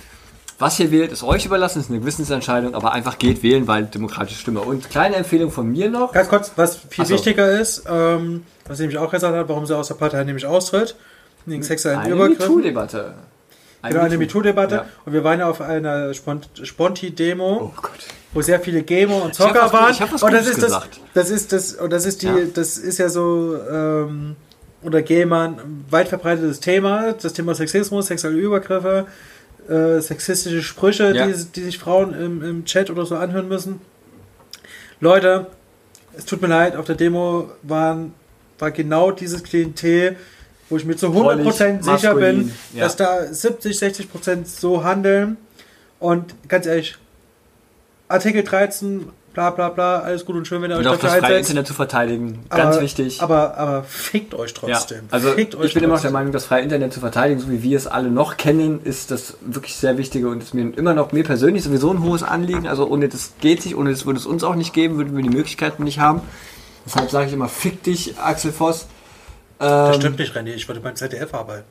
Was ihr wählt, ist euch überlassen, ist eine Gewissensentscheidung, aber einfach geht wählen, weil demokratische Stimme. Und kleine Empfehlung von mir noch. Ganz kurz, was viel Ach so. wichtiger ist, ähm, was sie nämlich auch gesagt hat, warum sie aus der Partei nämlich austritt, wegen sexuellen Eine Übergriffen. MeToo-Debatte. Genau, eine MeToo-Debatte. Ja. Und wir waren ja auf einer Spont- Sponti-Demo, Oh Gott. wo sehr viele Gamer und Ich hab Zocker was- waren. ich hab was und das Gutes ist das, gesagt. das ist das, und das ist die, Ja. das ist ja so ähm, unter Gamern ein weit verbreitetes Thema, das Thema Sexismus, sexuelle Übergriffe, äh, sexistische Sprüche, Ja. die, die sich Frauen im, im Chat oder so anhören müssen. Leute, es tut mir leid, auf der Demo waren, war genau dieses Klientel, wo ich mir zu hundert Prozent Prollig, sicher bin, maskulin, ja. dass da siebzig, sechzig Prozent so handeln. Und ganz ehrlich, Artikel dreizehn, bla bla bla, alles gut und schön, wenn ihr euch Und auch dafür das freie einsetzt. Internet zu verteidigen. Ganz aber, wichtig. Aber, aber fickt euch Ja, trotzdem. also fickt euch ich bin immer noch der trotzdem. Meinung, das freie Internet zu verteidigen, so wie wir es alle noch kennen, ist das wirklich sehr Wichtige und ist mir immer noch mir persönlich sowieso ein hohes Anliegen. Also ohne das geht nicht, ohne das würde es uns auch nicht geben, würden wir die Möglichkeiten nicht haben. Deshalb sage ich immer, fick dich, Axel Voss. Das Ähm, stimmt nicht, René, ich würde beim Z D F arbeiten.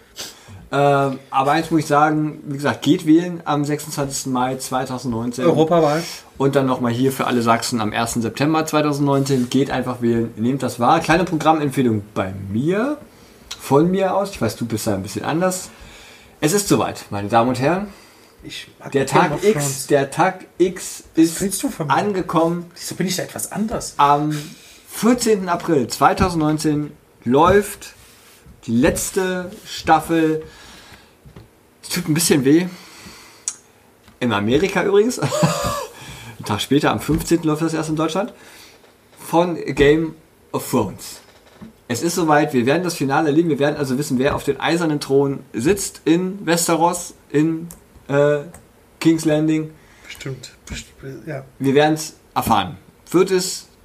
ähm, aber eins muss ich sagen, wie gesagt, geht wählen am sechsundzwanzigsten Mai zweitausendneunzehn. Europawahl. Und dann nochmal hier für alle Sachsen am ersten September zweitausendneunzehn. Geht einfach wählen, nehmt das wahr. Kleine Programmempfehlung bei mir, von mir aus. Ich weiß, du bist da ein bisschen anders. Es ist soweit, meine Damen und Herren. Ich mag Der Game Tag of X, Thrones. der Tag X ist willst du von mir? angekommen. Wieso bin ich da etwas anders? Am vierzehnten April zweitausendneunzehn läuft die letzte Staffel. Es tut ein bisschen weh. In Amerika übrigens. Einen Tag später, am fünfzehnten läuft das erst in Deutschland. Von Game of Thrones. Es ist soweit, wir werden das Finale erleben. Wir werden also wissen, wer auf den eisernen Thron sitzt in Westeros, in äh, King's Landing. Bestimmt. Bestimmt, ja. Wir werden es erfahren. Wird es